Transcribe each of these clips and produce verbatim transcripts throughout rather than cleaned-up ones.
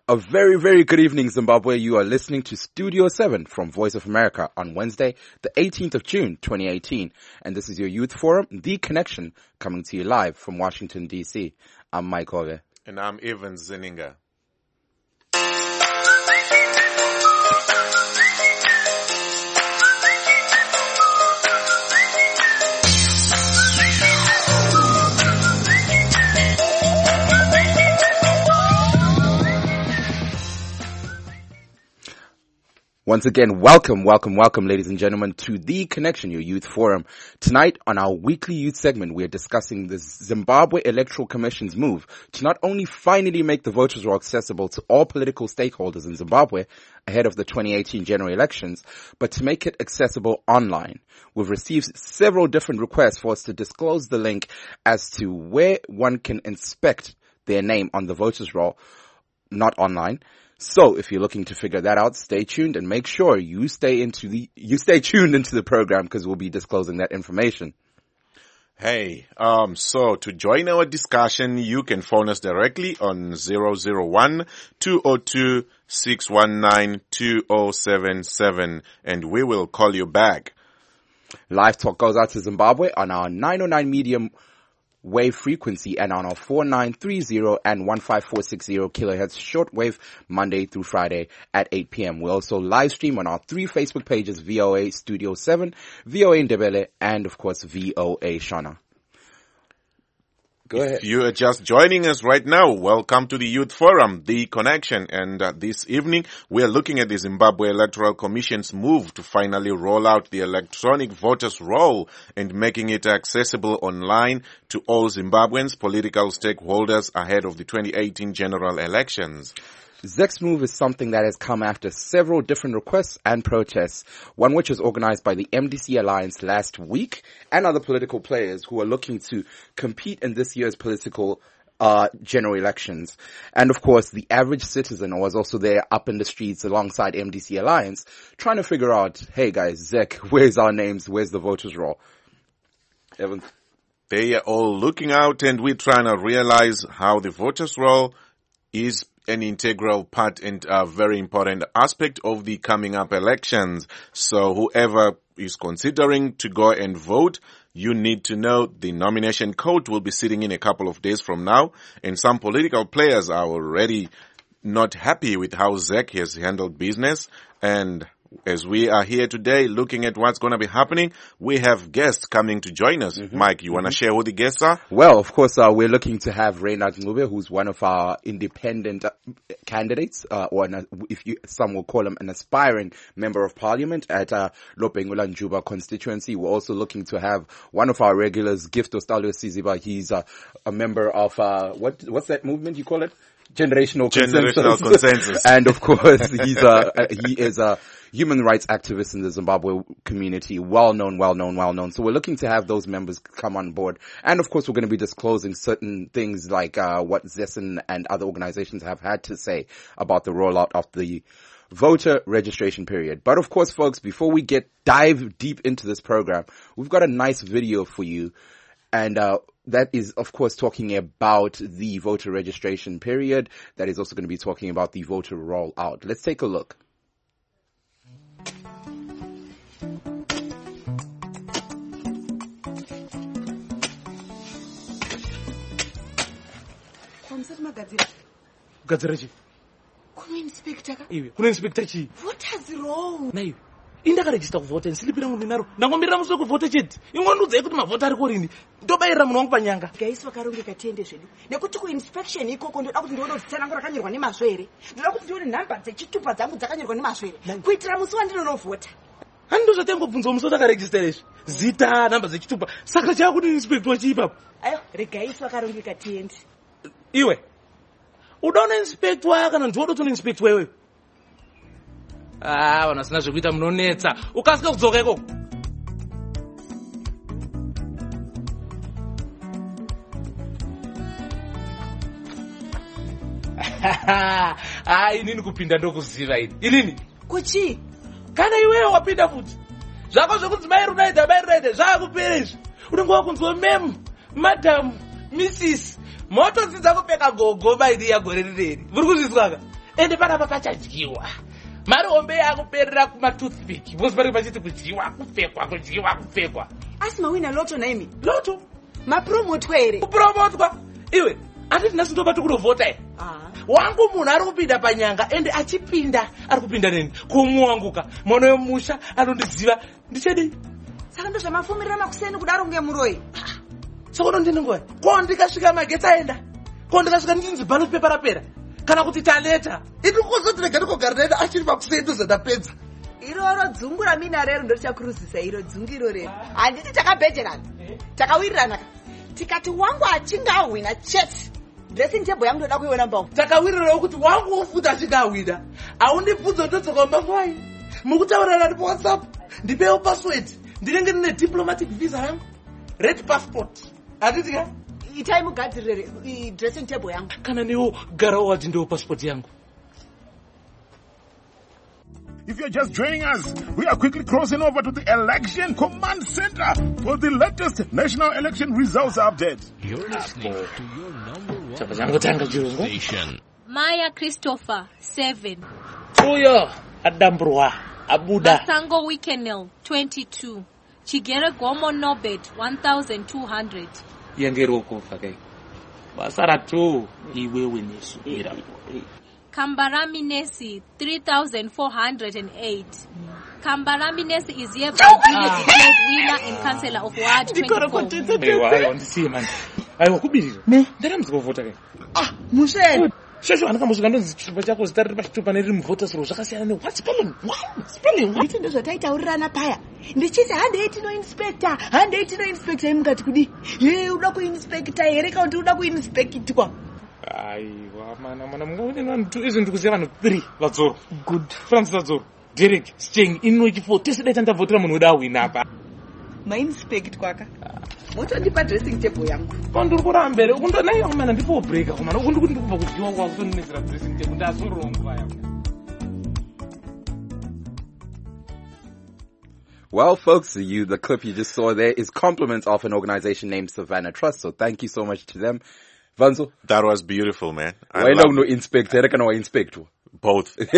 A very, very good evening, Zimbabwe. You are listening to Studio seven from Voice of America on Wednesday, the eighteenth of June, twenty eighteen. And this is your Youth Forum, The Connection, coming to you live from Washington, D C. I'm Mike Ove. And I'm Evan Zeninga. Once again, welcome, welcome, welcome, ladies and gentlemen, to The Connection, your youth forum. Tonight, on our weekly youth segment, we are discussing the Zimbabwe Electoral Commission's move to not only finally make the voters' roll accessible to all political stakeholders in Zimbabwe ahead of the twenty eighteen general elections, but to make it accessible online. We've received several different requests for us to disclose the link as to where one can inspect their name on the voters' roll, not online. So if you're looking to figure that out, stay tuned and make sure you stay into the, you stay tuned into the program because we'll be disclosing that information. Hey, um, so to join our discussion, you can phone us directly on zero zero one, two zero two, six one nine, two zero seven seven and we will call you back. Live talk goes out to Zimbabwe on our nine oh nine medium wave frequency and on our four nine three zero and one five four six zero kilohertz shortwave Monday through Friday at eight p.m. We also live stream on our three Facebook pages, V O A Studio seven, V O A Ndebele, and of course V O A Shona. Go ahead. If you are just joining us right now, welcome to the Youth Forum, The Connection. And uh, this evening, we are looking at the Zimbabwe Electoral Commission's move to finally roll out the electronic voters' roll and making it accessible online to all Zimbabweans, political stakeholders ahead of the twenty eighteen general elections. Z E C's move is something that has come after several different requests and protests, one which was organized by the M D C Alliance last week and other political players who are looking to compete in this year's political uh general elections. And of course, the average citizen was also there up in the streets alongside M D C Alliance trying to figure out, hey guys, Z E C, where's our names? Where's the voters' roll? Evan? They are all looking out and we're trying to realize how the voters' roll is an integral part and a very important aspect of the coming up elections. So whoever is considering to go and vote, you need to know the nomination code will be sitting in a couple of days from now. And some political players are already not happy with how Z E C has handled business. And as we are here today looking at what's going to be happening, we have guests coming to join us. Mm-hmm. Mike, you mm-hmm. want to share who the guests are? Well, of course, uh, we're looking to have Reynard Ngube, who's one of our independent uh, candidates, uh, or an, if you, some will call him an aspiring member of parliament at uh, Lopengula Njuba constituency. We're also looking to have one of our regulars, Gift Ostalio Siziba. He's uh, a member of, uh, what what's that movement you call it? Generational, Generational consensus. consensus. And of course, he's a, he is a human rights activist in the Zimbabwe community. Well known, well known, well known. So we're looking to have those members come on board. And of course, we're going to be disclosing certain things like, uh, what Z E C and, and other organizations have had to say about the rollout of the voter registration period. But of course, folks, before we get dive deep into this program, we've got a nice video for you. And, uh, that is, of course, talking about the voter registration period. That is also going to be talking about the voter rollout. Let's take a look. What has wrong? Naive. Indakarejista kuvota nsilipira munhu naro ndangomirira musi wekuvhota chete ingondudza yekuti mavhota ari kurini ndobayirira munhu wangu panyanga gaiswa karongeka tiende zvedu nekuti kuinspection ikoko ndoda kuti ndione kuti tsanango rakanyorwa nemazvo here ndoda kuti ndione nhamba dzechitupa dzangu dzakanyorwa nemazvo here kuitira musi wandinonovhota hani ndozvatangobvunzwa musi watakarejista izvi zita nhamba dzechitupa saka chava kuti inspector chiipapo ayo regaiswa karongeka tiende iwe udaona inspector kana ndiwoda kuti unoinspector iwewe ah vanhu vasina zvekuita munonetsa ukasika kudzoka ikoko ah inini kupinda ndokuziva ini inini kuchi kana iwewe wapinda futi zvako zvokunzi mairunaidha mairunaidha zvakupera izvi unenge wakunzwa mem madam missis motodzi dzakupfeka gogo bairi yagore rireri muri kuzvizwaka ende panapa pachadyiwa. Mari hombe yakuperera kumatoothpick. Vose vari vachiti kudyiwa, kupfekwa, kudyiwa, kupfekwa. Asi mawina loto naimi. Loto? Mapromotwa ere. Kupromotwa? Iwe, handiti nhasi ndobva tikunovhota here. Wangu munhu ari kupinda panyanga ende achipinda ari kupinda neni kumuwanguka mwana wemusha anondiziva ndichadei. Saka ndozvamafumirira makuseni kudaro ngemuroi. Saka unondini nguva ko ndikasvika magetsi aenda ko ndikasvika ndinzi ballot paper rapera kana kuti taleta ini kuzoti rega ndikogara naenda achiri makuseni ndozandapedza iroro dzungu ramina rero ndorichakuruzisa iro dzungu iro rero handiti takabhejerana takawirirana tikati wangu achinga ahwina chete dressing table yangu ndoda kuiona mbao takawirirawo kuti wangu ofuta achinga ahwina aundibvunzo ndodzoka mbavai mukutaurana ndi WhatsApp ndipewo password ndinenge ndine diplomatic visa yangu red passport hatitika itai mugadzirire dressing table yangu kana newo garawo wati ndiwo passport yangu. If you're just joining us, we are quickly crossing over to the Election Command Center for the latest national election results update. You're listening to your number one station. Maya Christopher, seven. Uyo, Adambrua, Abuda. Masango Wikenel, twenty-two. Chigere Gomo Nobet, one thousand two hundred. Yangeroko Fakai. Basara tu, iwe winesu. Kambarami Nesi, three thousand four hundred eight. Kambarami Nesi is hereby duly declared winner and councillor of Ward twenty-four. Ewa, wandisiye manje. Aiwa kubirira. Ne, ndaramuzwa kuvota kai. Ah, museni. Shosho anakambosvika ndonzi chitupa chako zita riri pachitupa neriri muvhota soro zvakasiyana ne what spelling? What spelling? Nditi ndozvataittaurirana paya. Ndichiti handei tinoinspector, handei tinoinspector imukati kudi. Ye uda kuinspector here kana kuti uda kuinspectwa. Aiwa mana mana mungaoneni vanhu two izvo ndikuziva vanhu three vadzoro. Good. Francis vadzoro. Derek Steng inochi four tese daita ndavhotera munhu uda awina apa. Mainspect kwaka. Motondipa dressing table yangu. Pandiri kuramba mbere ukundonaiwa kumana ndipo break kumana ukundi ndikubva kudyiwa kwako kutondinetsera dressing table ndazorongo vaya. Well, folks, you the clip you just saw there is compliments of an organization named Savannah Trust. So thank you so much to them. Vanzo? That was beautiful, man. Why don't you inspect? I reckon I inspect. Both. Good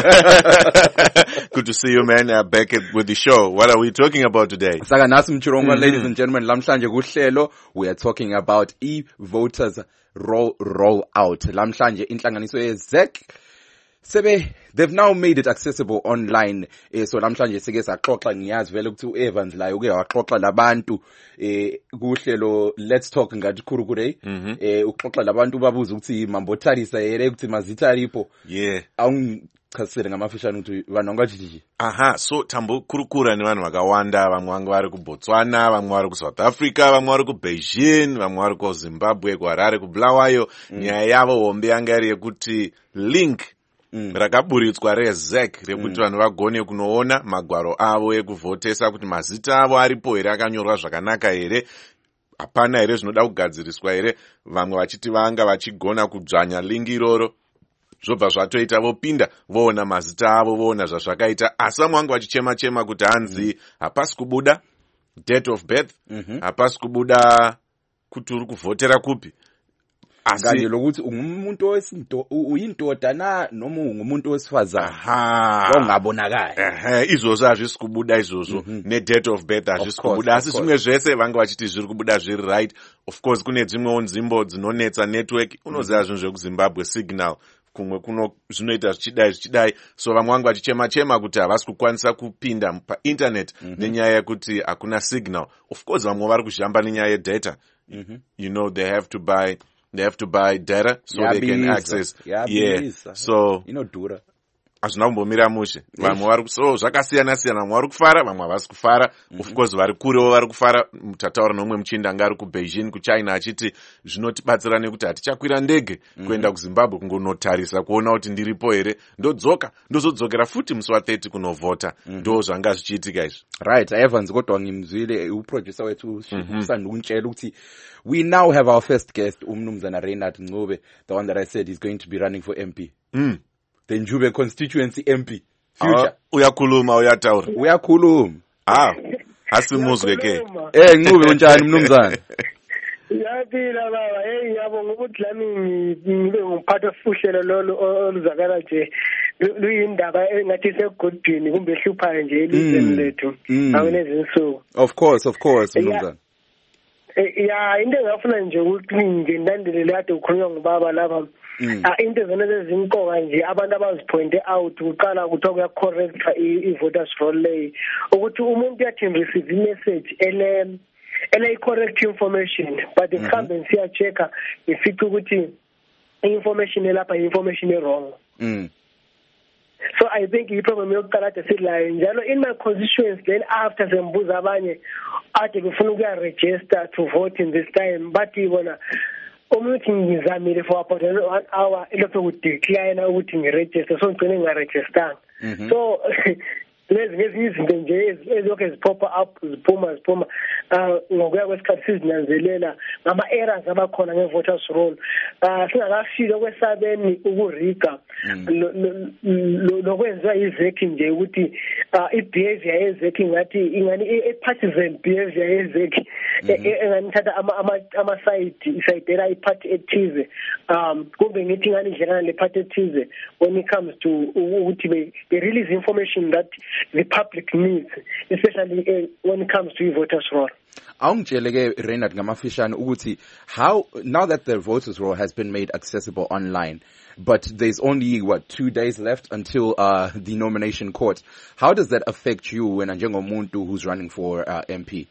to see you, man. Uh, back at, with the show. What are we talking about today? Saka nasi mchirongo, ladies and gentlemen, lamhlanje kuhlelo. We are talking about e-voters roll roll out. Lamhlanje inhlanganiso ye-Z E C. Sebe, they've now made it accessible online. Eh, so lamhlanje sike saxoxa ngiyazi vele ukuthi uEvans la uke waxoxa labantu eh kuhlelo Let's Talk ngathi khurukure eh uxoxa labantu babuza ukuthi mambotarisa here ukuthi mazitaripo. Yeah. Awungichasisele ngamafishane ukuthi vanhu ngathi aha so tambo kurukura ni vanhu vakawanda vamwe vangu vari kuBotswana vamwe vari kuSouth Africa vamwe vari kuBeijing vamwe vari kuZimbabwe kuHarare kuBulawayo nyaya yavo hombe yanga iri yekuti link Mm. rakaburitswa reZ E C rekuti vanhu mm. vagone kunoona magwaro avo ekuvhotesa kuti mazita avo aripo here akanyorwa zvakanaka here hapana here zvinoda kugadziriswa here vamwe vachiti vanga vachigona kudzvanya lingi iroro zvobva zvatoita vopinda voona mazita avo voona zvazvakaita asi vamwe vangu vachichema chema kuti hanzi hapasi kubuda date of birth mm-hmm. hapasi kubuda kuti uri kuvhotera kupi asi lokuthi ungumuntu wesinto uyindoda na noma ungumuntu wesifazana aha ongabonakala ehe izozvo azvisi kubuda izozvo ne date of birth azvisi kubuda asi zvimwe zvese vanga vachiti zviri kubuda zviri right of course kune dzimwewo nzvimbo dzinonetsa network unoziva zvinhu zvekuZimbabwe signal kumwe kuno zvinoita zvichidai zvichidai so vamwe vangu vachichema chema kuti havasi kukwanisa kupinda painternet mm -hmm. nenyaya yekuti hakuna signal of course vamwe vari kuzhamba nenyaya yedata mm -hmm. you know they have to buy They have to buy data so yeah, they can access. Yeah, yeah. So you know, dura. Azvina kumbomira mushe. Vamwe vari so zvakasiyana siyana vamwe vari kufara vamwe havasi kufara. Mm -hmm. Of course vari kurewo vari kufara mutataura nomwe muchinda anga ari kuBeijing kuChina achiti zvinotibatsira nekuti hatichakwira ndege mm -hmm. kuenda kuZimbabwe kungonotarisa kuona kuti ndiripo here ndodzoka ndozodzokera futi musi wathirty kunovhota mm -hmm. ndo zvanga zvichiitika izvi. Right, Evans kodwa ngimzwile uproducer wethu usandungitshela ukuthi we now have our first guest, Umnumzana Reinhard Ncube, the one that I said is going to be running for M P. Mm. The Njube constituency M P. Future. Uh, uyakhuluma uyataura. Uyakhuluma. Ah. Asimuzwe ke. Eh Ncube unjani Mnumzana? Yaphila baba, hey ngiyabonga ukuthi lami ngibe ngumphathi ofuhlelo lolu oluzakala nje luyindaba engathi segudwini kumbe ehluphayo nje elizweni lethu awunezi insuku. Of course, of course, Mnumzane. Ya into engafuna nje ukuthi nje ndandelele kade ukhulunywa ngubaba lapha. Into zona ezinkoka nje abantu abazipointe out uqala ukuthi okuya correct i-voters roll lay ukuthi umuntu yathi receive message ele ele correct information but the company siya checka ifica ukuthi information elapha information wrong. Mm. So I think the problem yokuqala kade silayo njalo in my constituency then after sembuza abanye ade befuna ukuya register to vote in this time but ibona umuntu ngizamile for about one hour elokho ukudeclare ukuthi ngiregister so ngicela ngingaregister. So lezi ngezinye izinto nje ezokho ezipoppa up ziphuma ziphuma ngokuya kwesikhathi sizinanzelela ngama errors abakhona nge-voters roll singakafika kwesabeni ukuriga lokwenziwa izeki nje ukuthi i-behavior yezeki ngathi ingani i-partisan behavior yezeki enganithatha ama-side isayidela i-party ethize kumbe ngithi ngani idlelana le-party ethize when it comes to ukuthi they release information that the public needs, especially uh, when it comes to voters roll. Awungitsheleke Reinhard ngamafishane ukuthi how now that the voters roll has been made accessible online, but there's only what two days left until uh, the nomination court. How does that affect you when njengomuntu who's running for uh, M P?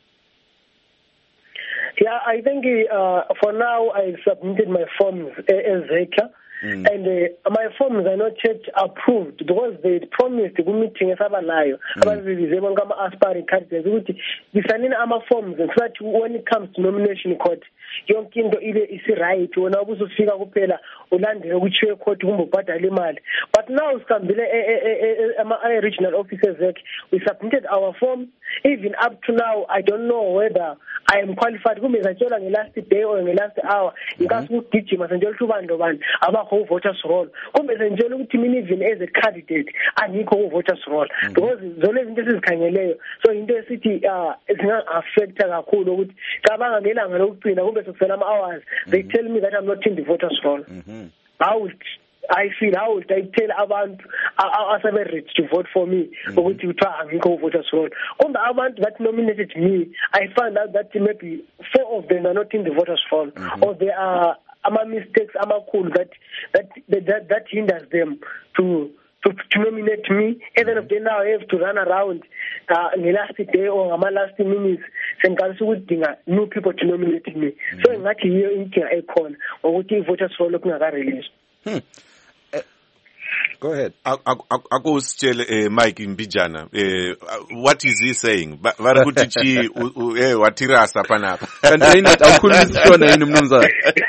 Yeah, I think uh, for now I submitted my forms as Zeka. Mm. And uh, my forms are not yet approved because they promised the meeting esabalayo abazibize bonke ama aspiring candidates ukuthi bisanini ama forms and so that when it comes to nomination court yonke into ile isi right wona ubusufika kuphela ulandele ukuthi court kumbe ubhadala imali. But now sikambile ama regional offices zakhe we submitted our form even up to now I don't know whether I am qualified kumbe zatshela nge last day or nge last hour ngikasi ukugijima senjela ubando bani abakho voters roll kumbe senjela ukuthi mina even as a candidate angikho voters roll because zona izinto esizikhangeleyo so into esithi uh singa affect kakhulu ukuthi cabanga ngelanga lokugcina kumbe sokusela ama hours they tell me that I'm not in the voters roll. Mm-hmm. How I feel how would I tell abantu asabe ready to vote for me ukuthi uthiwa angikho voters roll kumbe abantu that nominated me I found out that maybe four of them are not in the voters roll. Mm-hmm. Or there are ama mistakes amakhulu that that that that hinders them to to, to nominate me. Even if they now have to run around uh, in the last day or my last minutes senkalisa ukudinga new people to nominate me. Mm-hmm. So ngathi yiyo inkinga ekhona ukuthi i-voters roll okungaka release. Hmm. Uh, go ahead. Akusitshele eh Mike Mbijana eh what is he saying? Vari kuti chi eh watirasa panapa. Kanti Reinhard awukhulumisa shona yini Mnumzane?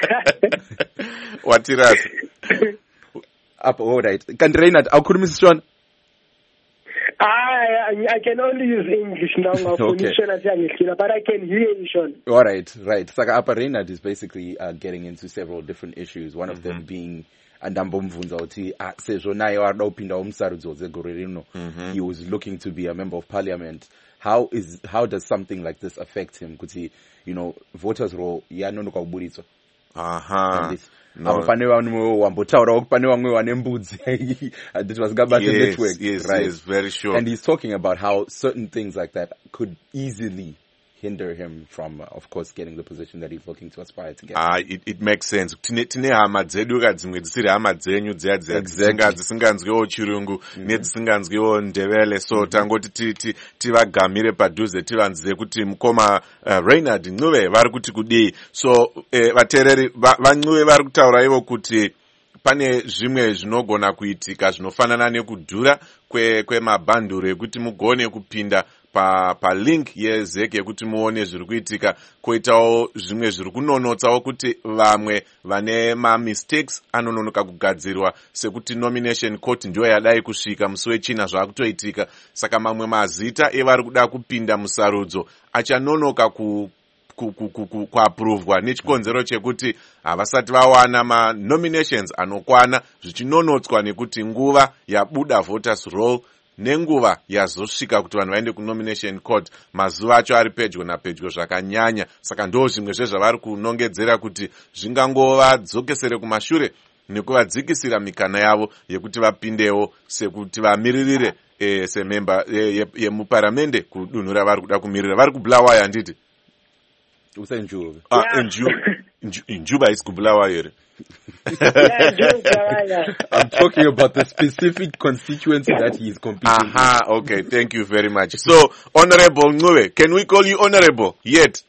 Watirasa. Up all right. Kanti Reinhard awukhulumisa shona? I I can only use English now. Okay. But I can hear you, Sean. All right, right. Saka Apa Reinhard is basically uh, getting into several different issues. One mm-hmm. of them being Andambo Mvunza uthi sejonayo wadopinda umsarudzo zegorerino. He was looking to be a member of parliament. How is how does something like this affect him? Kuti, you know, voters roll yanonoka ubulitso. Aha. Abafanele wanu wambotaura okufanele wamwe wanembudzi. This was Gabata network, yes, right? Yes, very sure. And he's talking about how certain things like that could easily hinder him from, uh, of course, getting the position that he's looking to aspire to get. Ah, it, it makes sense. Tine tine hama dzedu kadzimwe dzisiri hama dzenyu dziya dziya dzisinganzwiwo chirungu nedzisinganzwiwo ndevele so tangoti tivagamire padhuze tivanzize kuti mukoma Reinhard Ncube vari kuti kudii. So vateereri vaNcube vari kutaura ivo kuti pane zvimwe zvinogona kuitika zvinofanana nekudhura kwemabhanduru ekuti mugone kupinda pa pa link yezeki yekuti muone zviri kuitika koitawo zvimwe zviri kunonotsawo kuti vamwe vane ma mistakes anononoka kugadzirwa sekuti nomination court ndio yadai kusvika musi wechina zvakutoitika saka mamwe mazita evari kuda kupinda musarudzo achanonoka ku kuaprovwa nechikonzero chekuti havasati vawana ma nominations anokwana zvichinonotswa nekuti nguva yabuda voters roll nenguva yazosvika kuti vanhu vaende kunomination court mazuva acho ari pedyo napedyo zvakanyanya. Saka ndo zvimwe zvezvavari kunongedzera kuti zvingangovadzokesere kumashure nekuvadzikisira mikana yavo yekuti vapindewo sekuti vamiririre eh, sememba eh, yemuparamende kudunhu ravari kuda kumirira. Vari kubulawayo handiti? Usenjuba. Ah, Njuba. Njuba is kubulawayo here. I'm talking about the specific constituency that he is competing. Aha, okay, thank you very much. So, Honorable Ncube, can we call you Honorable yet?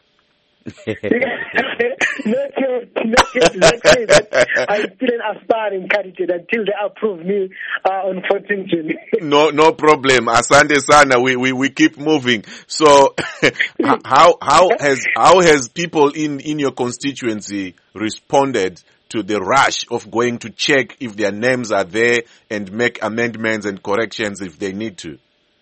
Not yet, not yet, not yet. I'm still an aspiring candidate until they approve me uh, on fourteenth June. No, no problem. Asante sana. We we we keep moving. So, how how has how has people in in your constituency responded to the rush of going to check if their names are there and make amendments and corrections if they need to?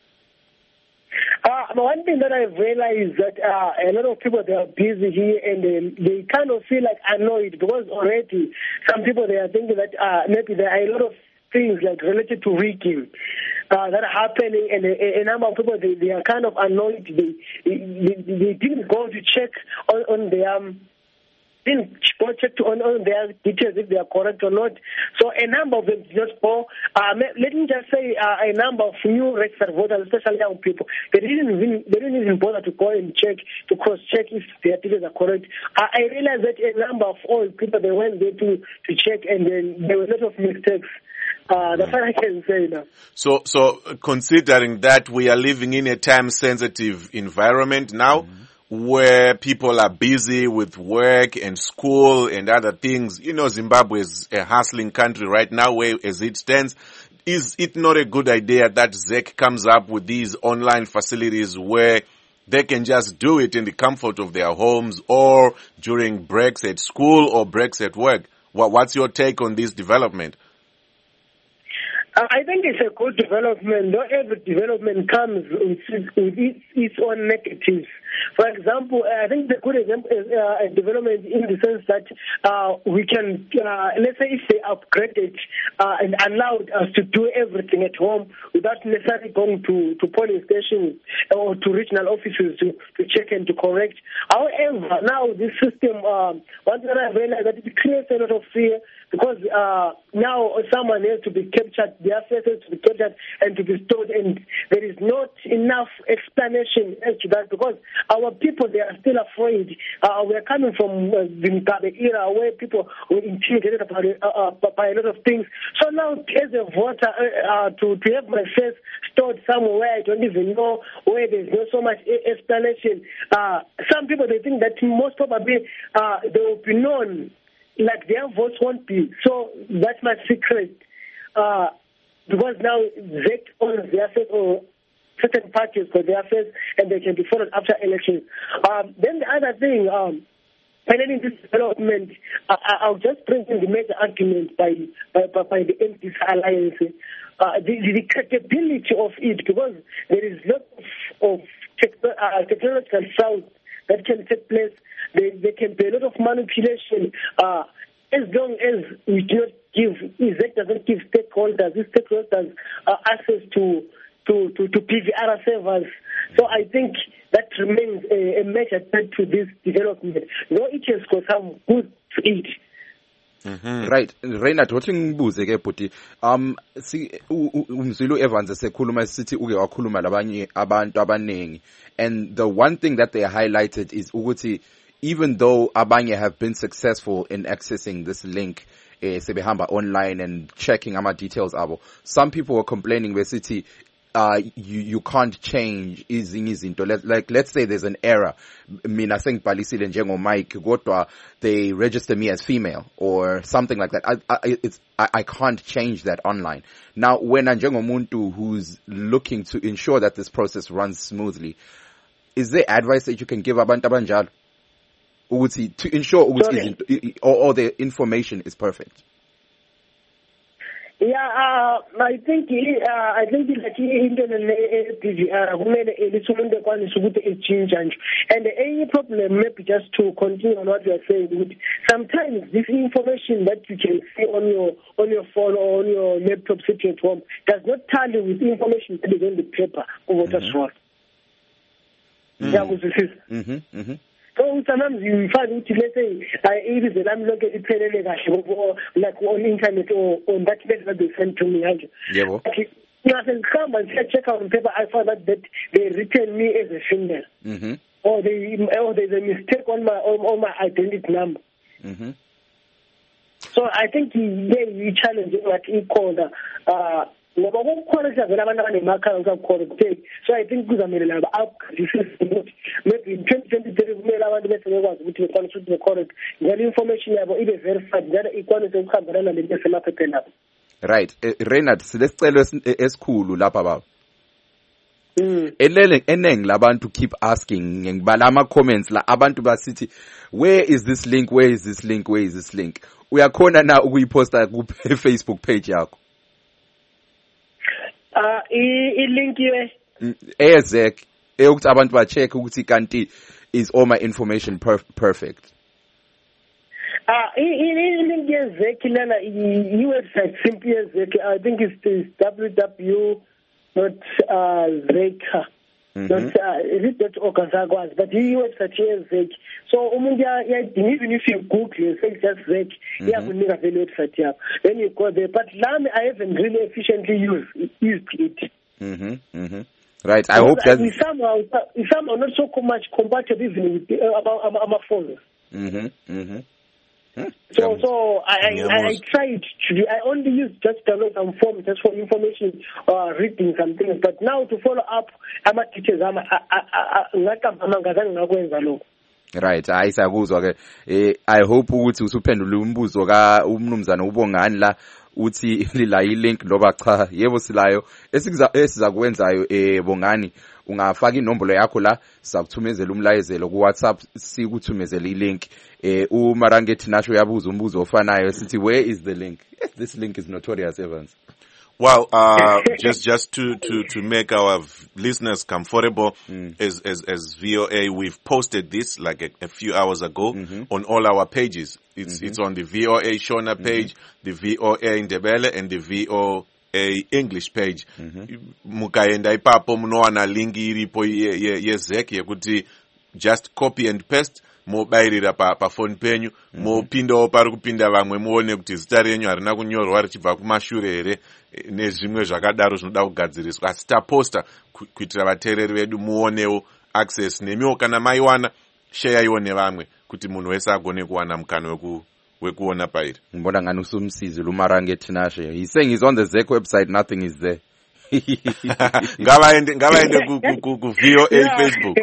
Uh, one thing that I've realized is that uh, a lot of people, they are busy here and they, they kind of feel like annoyed because already some people, they are thinking that uh, maybe there are a lot of things like related to rigging uh, that are happening, and a, a number of people, they, they are kind of annoyed. They, they, they didn't go to check on, on their... Um, didn't go check to on, on their details if they are correct or not. So a number of them just go. Uh, let me just say uh, a number of new registered voters, especially young people, they didn't even they didn't even bother to go and check to cross check if their details are correct. Uh, I realized that a number of old people, they went there to to check, and then there were a lot of mistakes. Uh, that's what I can say now. So, so considering that we are living in a time-sensitive environment now. Mm-hmm. Where people are busy with work and school and other things. You know, Zimbabwe is a hustling country right now where as it stands. Is it not a good idea that Z E C comes up with these online facilities where they can just do it in the comfort of their homes or during breaks at school or breaks at work? What's your take on this development? Uh, I think it's a good development. Not every development comes with its, its own negatives. For example, I think the good example is uh, a development in the sense that uh, we can, uh, let's say if they upgraded uh, and allowed us to do everything at home without necessarily going to, to polling stations or to regional offices to, to check and to correct. However, now this system, uh, once I realize that it creates a lot of fear because uh, now someone has to be captured, their faces to be captured and to be stored, and there is not enough explanation as to that because our people, they are still afraid. Uh, we are coming from uh, the Mugabe era where people were intimidated by, uh, uh, by a lot of things. So now, as a voter, uh, uh, to, to have my face stored somewhere I don't even know, where there's not so much explanation. Uh, some people, they think that most probably uh, they will be known, like their votes won't be. So that's my secret. Uh, because now Z E C owns their face or certain parties for their affairs, and they can be followed after elections. Um, then the other thing, um, finally, this development, uh, I'll just bring in the major argument by by, by, by the M P Alliance, uh, the, the credibility of it, because there is lots of, of tech, uh, technological frauds that can take place. There, there can be a lot of manipulation. Uh, as long as we do not give, Z E C doesn't give stakeholders, these stakeholders uh, access to To, to, to P V R servers. So I think that remains a, a major threat to this development. Though it has got some good to it. Mm-hmm. Right. Reinhard, what ngibuze ke bhuti, um si umzulu Evans esekhuluma sithi uke wakhuluma labanye abantu abaningi, and the one thing that they highlighted is ukuthi even though abanye have been successful in accessing this link eh, sebehamba online and checking ama details abo, some people were complaining besithi Uh, you, you can't change izinto izinto. Let, like, let's say there's an error. Mina sengibhalisile njengo Mike, kodwa they register me as female or something like that. I, I, it's, I, I can't change that online. Now, when njengomuntu who's looking to ensure that this process runs smoothly, is there advice that you can give abantu abanjalo? Ukuthi, to ensure ukuthi izinto, all, all the information is perfect? Yeah, uh, I think uh, I think like into the P G R kumele elithumele kwanisa ukuthi echange nje. And any problem maybe just to continue on what you are saying, sometimes this information that you can see on your on your phone or on your laptop sitting at home does not tally with the information that is on the paper of what is wrong. Yeah, mhm mhm. So sometimes you find it, let's say, it is a look at it, like on internet or on that letter that they sent to me. Yeah, well. You can come and check out on paper. I found out that they written me as a female, mm-hmm. or they or there's a mistake on my on, on my identity number. Mm-hmm. So I think yeah, you challenge like he called uh. So I think kuzamele up this is maybe in twenty twenty-three kumele abantu bese bekwazi ukuthi bekwanise ukuthi correct ngale information yabo ibe verified njalo ikwanise ukuhambelana lento semaphepheni abo. Right. uh, Reynard silesicelo esikhulu lapha baba. Mm. Elele eneng labantu keep asking ngibala ama comments la abantu basithi where is this link, where is this link, where is this link? Uyakhona na ukuyiposta ku Facebook page yakho? Uh, i-link ye ezek eyokuthi abantu ba check ukuthi kanti is all my information perf perfect. Ah, i-link yezek lana i-website simply yezek. I think it's, it's w w w dot zeka dot is it dot org azakwazi, but i-website yezek. So umuntu even if you Google say just zek, iyakunika vele website yakho. Then you go there. But lami I haven't really efficiently used used it. Mhm mhm. Right. I hope that it's somehow it's somehow not so much compatible even with uh, about our phone. Mhm mhm. So, so I, I, I tried to, I only use just download some forms just for information, uh, reading some things. But now to follow up, I'm a teacher. I'm a, right. I sakuzwa ke. Eh, I hope ukuthi usuphendula umbuzo ka umnumzana uBongani la uthi lila i-link loba cha yebo silayo esiza esizakwenzayo eh Bongani ungafaka inombolo yakho la sizakuthumezela umlayezelo ku WhatsApp sikuthumezele i-link. eh uMarangethi nasho yabuza umbuzo ofanayo sithi where is the link? Yes, this link is notorious, Evans. Well, uh, just just to, to, to make our v- listeners comfortable, mm. as, as as V O A, we've posted this like a, a few hours ago mm-hmm. on all our pages. It's mm-hmm. it's on the V O A Shona page, mm-hmm. the V O A Ndebele, and the V O A English page. Mukaenda ipapo munowana linki iripo yezek yekuti just copy and paste. Mobairira pa pa phone penyu mm-hmm. mopindawo pari kupinda vamwe muone kuti zita renyu harina kunyorwa richibva kumashure here nezvimwe zvakadaro zvinoda kugadziriswa. Asi taposta kuitira vateereri vedu muonewo access, nemiwo kana maiwana share nevamwe kuti munhu wese agone kuwana mukana weku wekuona pairi. Mbona ngani usumsizi luMarangethi nashe. He's saying he's on the Zek website, nothing is there. ngavaende ngavaende ku ku V O A Facebook.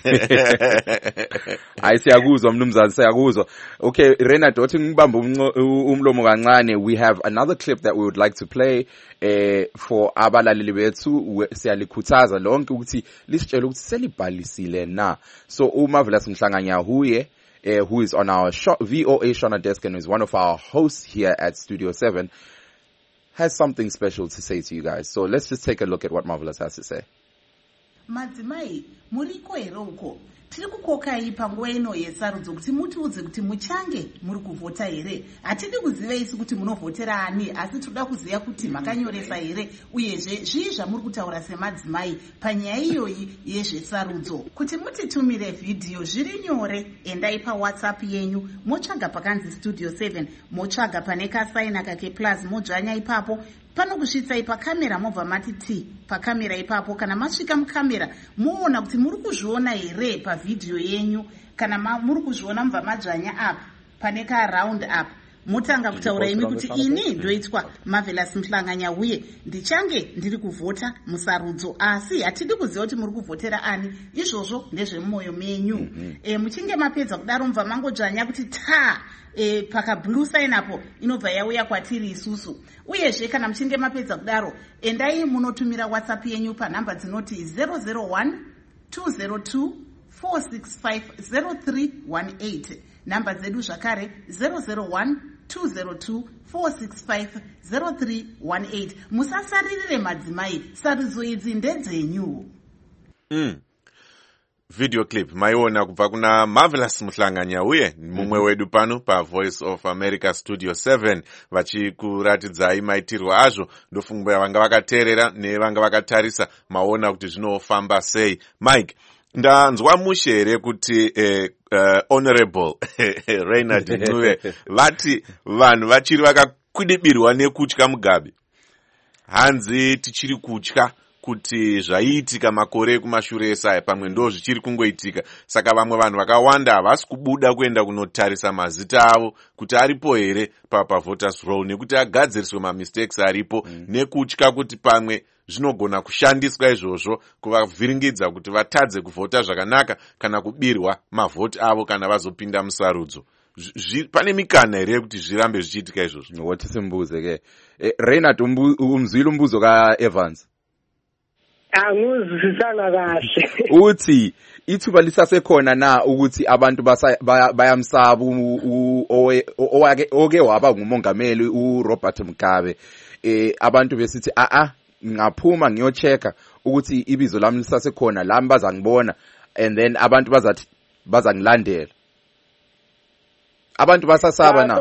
Hayi siyakuzwa mnumzane siyakuzwa. Okay, Reynard othi ngibamba umlomo kancane. We have another clip that we would like to play eh for abalaleli bethu. Siyalikhuthaza lonke ukuthi lisitshele ukuthi selibhalisile na. So uMarvelous Mhlanganya huye uh, who is on our show, V O A Shona desk and is one of our hosts here at Studio seven, has something special to say to you guys. So let's just take a look at what Marvelous has to say. Madzimai, muriko ere uko? Tiri kukokai panguva ino yesarudzo kuti mutiudze kuti muchange muri kuvhota here. Hatidi kuziva isi kuti munovhotera ani, asi toda kuziva kuti makanyoresa here uyezve zvii zvamuri kutaura semadzimai panyaya iyoyi yezvesarudzo. Kuti mutitumire vhidhiyo zviri nyore, endai paWhatsApp yenyu, motsvaga pakanzi Studio seven, motsvaga pane kasaina kake plus, modzvanya ipapo. Pano kusvitsai pakamera mobva mati T pakamera ipapo. Kana masvika mukamera muona kuti muri kuzviona here pavhidhiyo yenyu, kana muri kuzviona mubva madzvanya up pane ka round up, motanga kutaura imi kuti ini ndoitwa Marvelous Mhlanganya uye ndichange ndiri kuvhota musarudzo, asi hatidi kuziva kuti muri kuvhotera ani. Izvozvo ndezvemumwoyo menyu. mm-hmm. e, muchinge mapedza kudaro mubva mangodzvanya kuti ta e, paka blue sign apo inobva yauya kwatiri isusu. Uyezve kana muchinge mapedza kudaro endai munotumira WhatsApp yenyu panhamba dzinoti zero zero one two zero two four six five zero three one eight. Namba dzedu zvakare zero zero one two zero two four six five zero three one eight. Musasaririre madzimai, sarudzo idzi ndedzenyu. Mm. Video clip maiona kubva kuna Marvelous Muhlanganya uye mumwe wedu pano pa Voice of America Studio seven vachikuratidzai maitirwo azvo. Ndofunga vanga vakateerera nevanga vakatarisa maona kuti zvinofamba sei. Mike, ndanzwa mushere kuti eh, uh, honorable Reinhard Ncube vati vanhu vachiri vakakwidibirwa nekutya Mugabe. Hanzi tichiri kutya kuti zvaiitika makore ekumashure esaya pamwe ndo zvichiri kungoitika. Saka vamwe vanhu vakawanda havasi kubuda kuenda kunotarisa mazita avo kuti aripo here papa voters roll nekuti agadziriswe mamistakes aripo mm. nekutya kuti pamwe zvinogona kushandiswa izvozvo kuvavhiringidza kuti vatadze kuvhota zvakanaka kana kubirwa mavhoti avo kana vazopinda musarudzo. Pane mikana here kuti zvirambe zvichiitika izvozvo? Wotisimbuze ke. Eh, Reinhard umzwile umbuzo ka Evans. Anguzwisanga kahle. Uthi ithuba lisasekhona na ukuthi abantu bayamsaba owake oke waba ngumongameli uRobert Mugabe. Eh abantu besithi a a ngaphuma ngiyochecka ukuthi ibizo lami lisasekhona lami bazangibona and then abantu bazathi bazangilandela. Abantu basasaba na.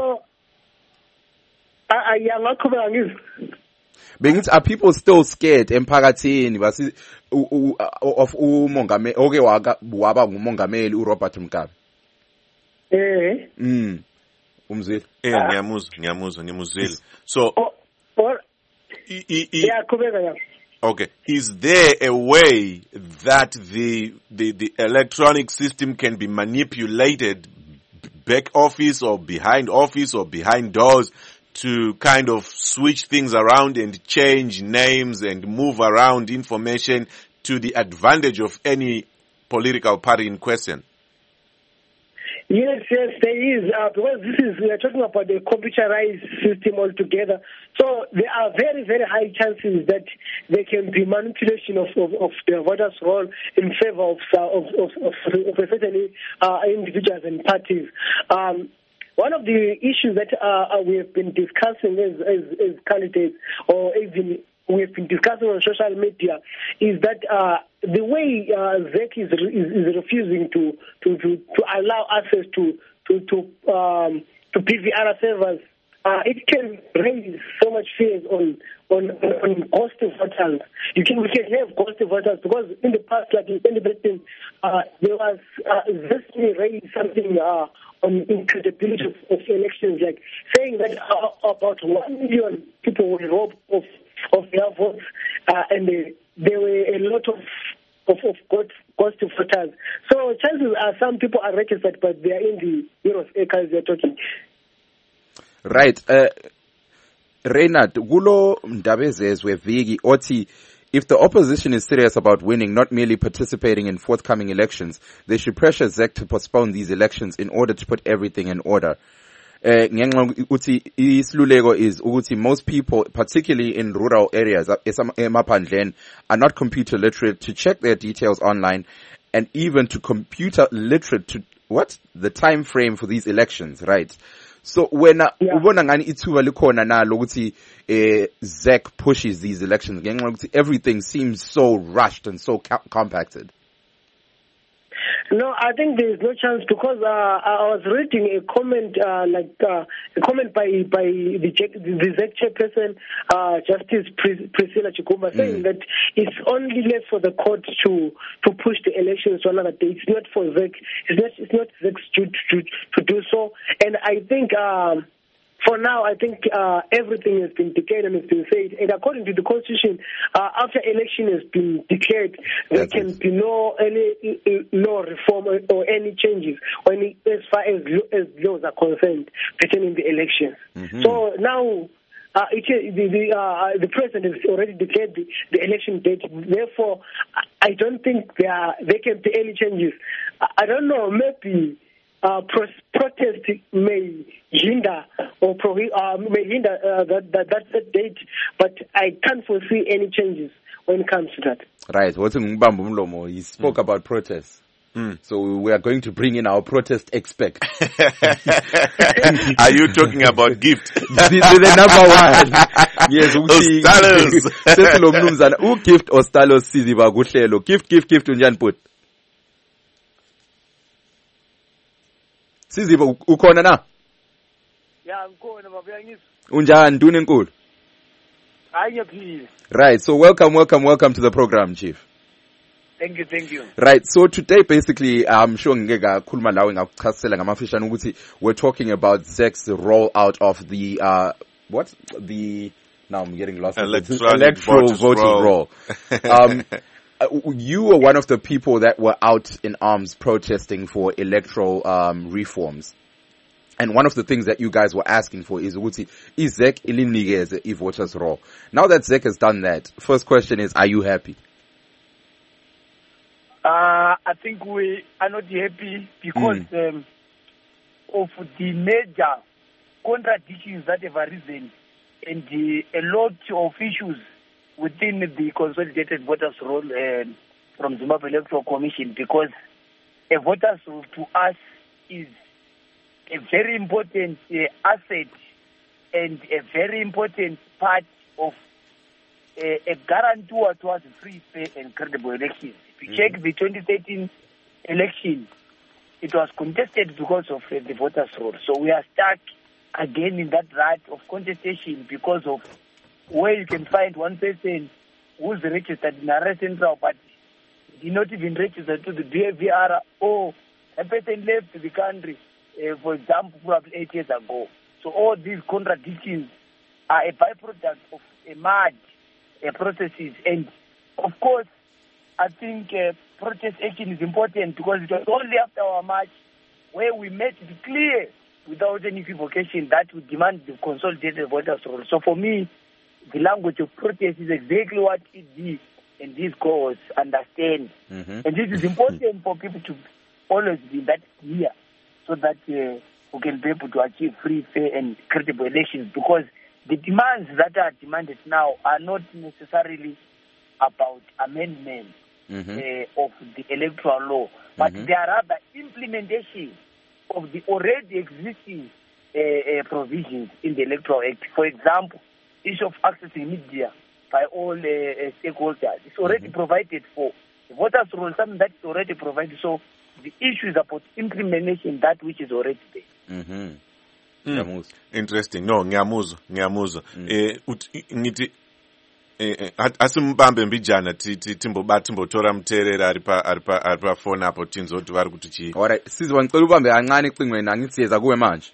Ayangaqhubeka ngizwe. Bengithi are people still scared emphakathini basi of umongameli oke waba ngumongameli uRobert Mugabe? Eh. Mm. Umzwile. Eh ngiyamuzwa ngiyamuzwa ngimuzwile. So yeah, qhubeka ya. Okay, is there a way that the the the electronic system can be manipulated back office or behind office or behind doors to kind of switch things around and change names and move around information to the advantage of any political party in question? Yes, yes, there is, uh, because this is, we are talking about the computerized system altogether. So there are very, very high chances that there can be manipulation of, of, of the voters' roll in favor of, of, of, of, of a certain uh, individuals and parties. Um, One of the issues that uh, we have been discussing as, as, as candidates, or even we have been discussing on social media, is that uh, the way uh, Z E C is, is, is refusing to, to, to, to allow access to to to, um, to P V R servers, uh, it can raise so much fears on on, on ghost voters. You can we can have ghost voters because in the past, like in twenty fifteen, uh, there was uh, this raised something. Uh, on incredibility of, of elections, like saying that uh, about one million people were robbed of, of their votes, uh, and they, there were a lot of of, of ghost voters. So chances are some people are registered, but they are in the Euros acres they're talking. Right. Uh, Reinhard, gulo ndabezezwe vigi oti. If the opposition is serious about winning, not merely participating in forthcoming elections, they should pressure Z E C to postpone these elections in order to put everything in order. Uh, isiluleko is ukuthi most people, particularly in rural areas, are not computer literate to check their details online and even to computer literate to what? The time frame for these elections, right? So when ubona ngani ithuba likhona nalo ukuthi eh Z E C pushes these elections ngenxa ukuthi everything seems so rushed and so compacted. No, I think there is no chance because uh, I was reading a comment, uh, like uh, a comment by by the, the Z E C chairperson, uh, Justice Pris- Priscilla Chikumba, mm. saying that it's only left for the court to to push the elections to another day. It's not for Z E C. It's not. It's not Z E C to to to do so. And I think. Um, For now, I think uh, everything has been declared and has been said. And according to the Constitution, uh, after election has been declared, there can be no any law reform or, or any changes or any, as far as, as laws are concerned pertaining the elections. Mm-hmm. So now, uh, it, the the, uh, the president has already declared the, the election date. Therefore, I don't think there are, there can be any changes. I don't know, maybe. Uh, pro- protest may hinder or prohi- uh, may hinder uh, that, that that date, but I can't foresee any changes when it comes to that. Right. What's in Mbambo Mlomo? He spoke mm. about protests. Mm. So we are going to bring in our protest expert. Are you talking about gift? the, the number one. Yes, ukuthi Ostalos. sesilo mnumzana u gift Ostalos siziba kuhlelo. Gift gift gift unjani put? Siziba ukhona na? Ya ngikhona baba yangizwa. Unjani ndune enkulu? Hayi ngiyaphila. Right, so welcome welcome welcome to the program, Chief. Thank you, thank you. Right, so today basically I'm sure ngeke ngakhuluma lawe ngakuchasisela ngamafishane ukuthi we're talking about ZEC's rollout of the uh what the now I'm getting lost. Electronic electoral voters voting roll. roll. um uh, you were one of the people that were out in arms protesting for electoral um reforms. And one of the things that you guys were asking for is ukuthi iZEC ilinikeze i-voters roll. Now that ZEC has done that, first question is, are you happy? Uh, I think we are not happy because mm. um, of the major contradictions that have arisen and the, a lot of issues within the consolidated voters roll uh, from Zimbabwe Electoral Commission, because a voters roll to us is a very important uh, asset and a very important part of uh, a guarantor towards free, fair and credible elections. If you check the twenty thirteen election, it was contested because of uh, the voters' roll. So we are stuck again in that right of contestation because of where you can find one person who's registered in a central but did not even register to the D A V R, or a person left the country, uh, for example, probably eight years ago. So all these contradictions are a byproduct of a mad uh, processes. And of course, I think uh, protest action is important because it was only after our march where we made it clear without any equivocation that we demand the consolidated voters roll. So for me, the language of protest is exactly what it is, and these goals understand. Mm-hmm. And this is important for people to always be that clear so that uh, we can be able to achieve free, fair, and credible elections, because the demands that are demanded now are not necessarily about amendments. Mm-hmm. Uh, of the electoral law, but mm-hmm. they are rather implementation of the already existing uh, uh, provisions in the Electoral Act. For example, issue of accessing media by all uh, uh, stakeholders is already mm-hmm. provided for. The voters' roll, something that is already provided. So the issue is about implementation, that which is already there. Mm-hmm. Mm. Interesting. No, ngiyamuzwa, ngiyamuzwa. Mm. Eh, ngithi Eh, asimbambe mbijana timboba timbotora muterera ari pa ari pa ari pa phone apo tinzoti vari kuti chi. Alright, sizwa ngicela ubambe kancane icingweni angitsiyeza kuwe manje.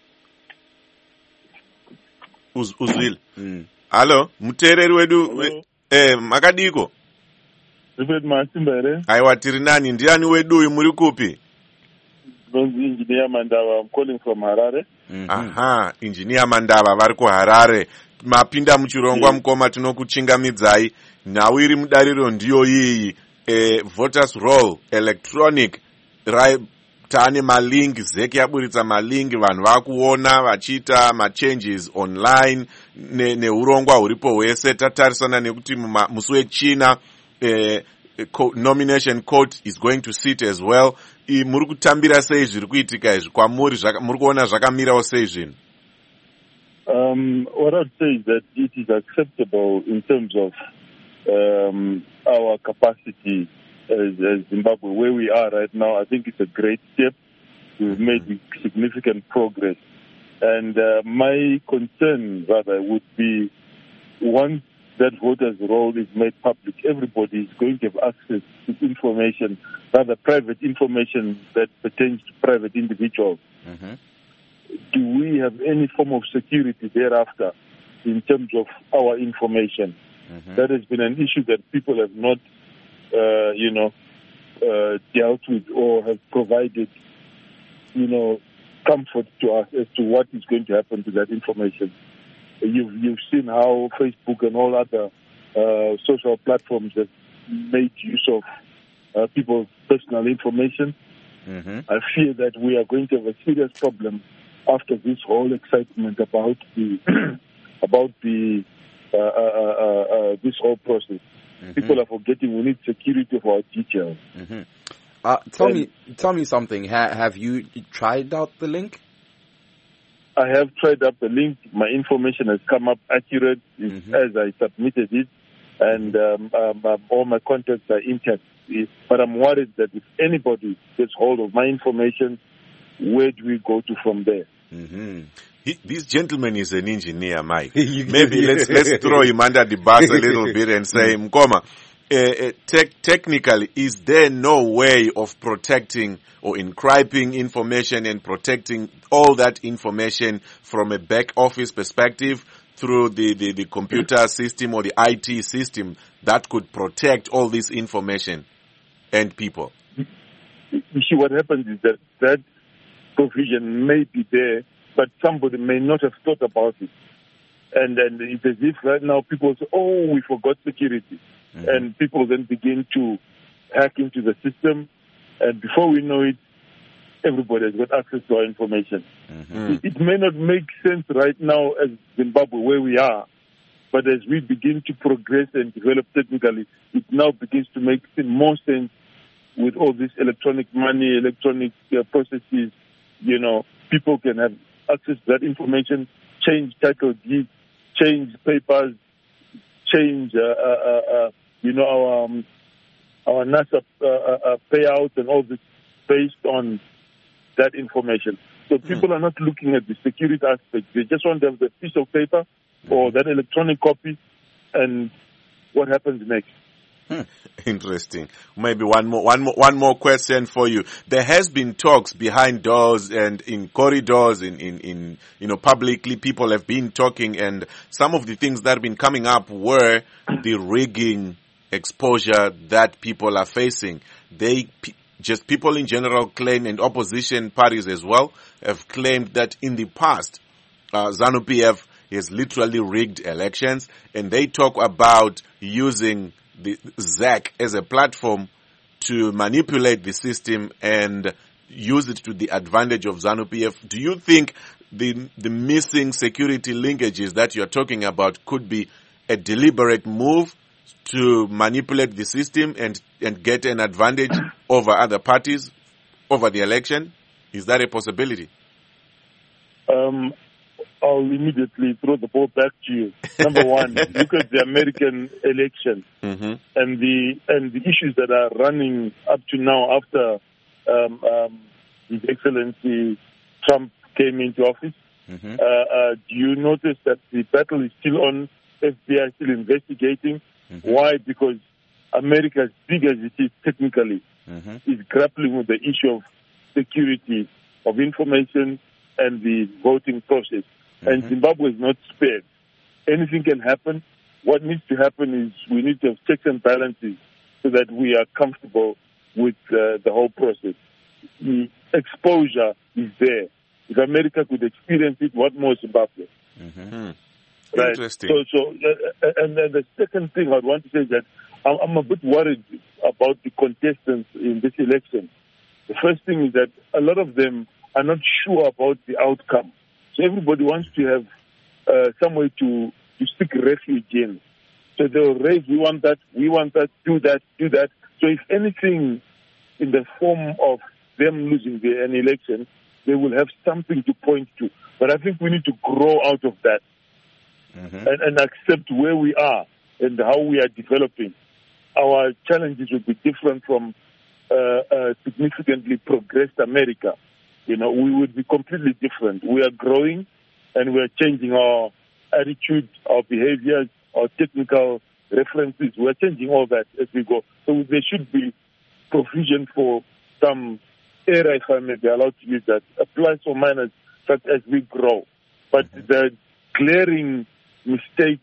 Uz uzwile. Mm. Hallo, mutereri wedu we, eh makadiko. Zibet masimbere. Aiwa tiri nani ndiani wedu uyu muri kupi? Gonzi engineer Mandava, I'm calling from Harare. Mm-hmm. Aha, engineer Mandava vari ku Harare. Mapinda muchirongwa mukoma tinokuchingamidzai nhau iri mudariro ndiyo iyi e, voters roll electronic rai taane malingi ZEC yaburitsa malingi vanhu vakuona vachiita machanges online neurongwa ne huripo hwese tatarisana nekuti musi wechina e, nomination court is going to sit as well. Muri kutambira sei zviri kuitika izvi kwamuri muri kuona zvakamirawo sei zvinhu? Um, what I'd say is that it is acceptable in terms of um, our capacity as, as Zimbabwe, where we are right now. I think it's a great step. We've made significant progress. And uh, my concern, rather, would be once that voters' roll is made public, everybody is going to have access to information, rather private information that pertains to private individuals. Mm-hmm. Do we have any form of security thereafter in terms of our information? Mm-hmm. That has been an issue that people have not, uh, you know, uh, dealt with or have provided, you know, comfort to us as to what is going to happen to that information. You've, you've seen how Facebook and all other uh, social platforms have made use of uh, people's personal information. Mm-hmm. I fear that we are going to have a serious problem after this whole excitement about the about the uh, uh, uh, uh, this whole process. Mm-hmm. People are forgetting we need security for our details. Mm-hmm. Uh, tell And me, tell me something. Ha- have you tried out the link? I have tried up the link. My information has come up accurate Mm-hmm. as I submitted it, and um, um, um, all my contacts are intact. But I'm worried that if anybody gets hold of my information, where do we go to from there? Mm-hmm. He, this gentleman is an engineer, Mike. Maybe let's let's throw him under the bus a little bit and say, Mkoma, uh, uh, te- technically, is there no way of protecting or encrypting information and protecting all that information from a back office perspective through the, the, the computer system or the I T system that could protect all this information and people? You see, what happens is that that provision may be there, but somebody may not have thought about it. And then it's as if right now people say, oh, we forgot security. Mm-hmm. And people then begin to hack into the system. And before we know it, everybody has got access to our information. Mm-hmm. It, it may not make sense right now as Zimbabwe where we are, but as we begin to progress and develop technically, it now begins to make more sense with all this electronic money, electronic uh, processes. You know, people can have access to that information, change title deeds, change papers, change, uh, uh, uh, you know, our um, our NASA uh, uh, payouts and all this based on that information. So people mm. are not looking at the security aspect. They just want to have the piece of paper mm. or that electronic copy, and what happens next. Hmm. Interesting. Maybe one more, one more, one more question for you. There has been talks behind doors and in corridors, in, in, in, you know, publicly. People have been talking, and some of the things that have been coming up were the rigging exposure that people are facing. They, just people in general claim, and opposition parties as well, have claimed that in the past, uh, ZANU-P F has literally rigged elections, and they talk about using the Z A C as a platform to manipulate the system and use it to the advantage of ZANU-P F. Do you think the the missing security linkages that you're talking about could be a deliberate move to manipulate the system and, and get an advantage over other parties over the election? Is that a possibility? Um, I'll immediately throw the ball back to you. Number one, look at the American election mm-hmm. and the and the issues that are running up to now after um, um, His Excellency Trump came into office. Mm-hmm. Uh, uh, do you notice that the battle is still on? F B I still investigating. Mm-hmm. Why? Because America, as big as it is technically, mm-hmm. is grappling with the issue of security of information and the voting process. Mm-hmm. And Zimbabwe is not spared. Anything can happen. What needs to happen is we need to have checks and balances so that we are comfortable with uh, the whole process. The exposure is there. If America could experience it, what more Zimbabwe? Mm-hmm. Right. Interesting. So, so, uh, and then the second thing I'd want to say is that I'm, I'm a bit worried about the contestants in this election. The first thing is that a lot of them are not sure about the outcome. So everybody wants to have uh, somewhere to, to seek refuge in. So they'll raise, we want that, we want that, do that, do that. So if anything in the form of them losing the, an election, they will have something to point to. But I think we need to grow out of that. Mm-hmm. and, and accept where we are and how we are developing. Our challenges will be different from uh, uh, significantly progressed America. You know, we would be completely different. We are growing and we are changing our attitude, our behaviors, our technical references. We are changing all that as we go. So there should be provision for some area, if I may be allowed to use that, a plus or minus such as we grow. But mm-hmm. the glaring mistakes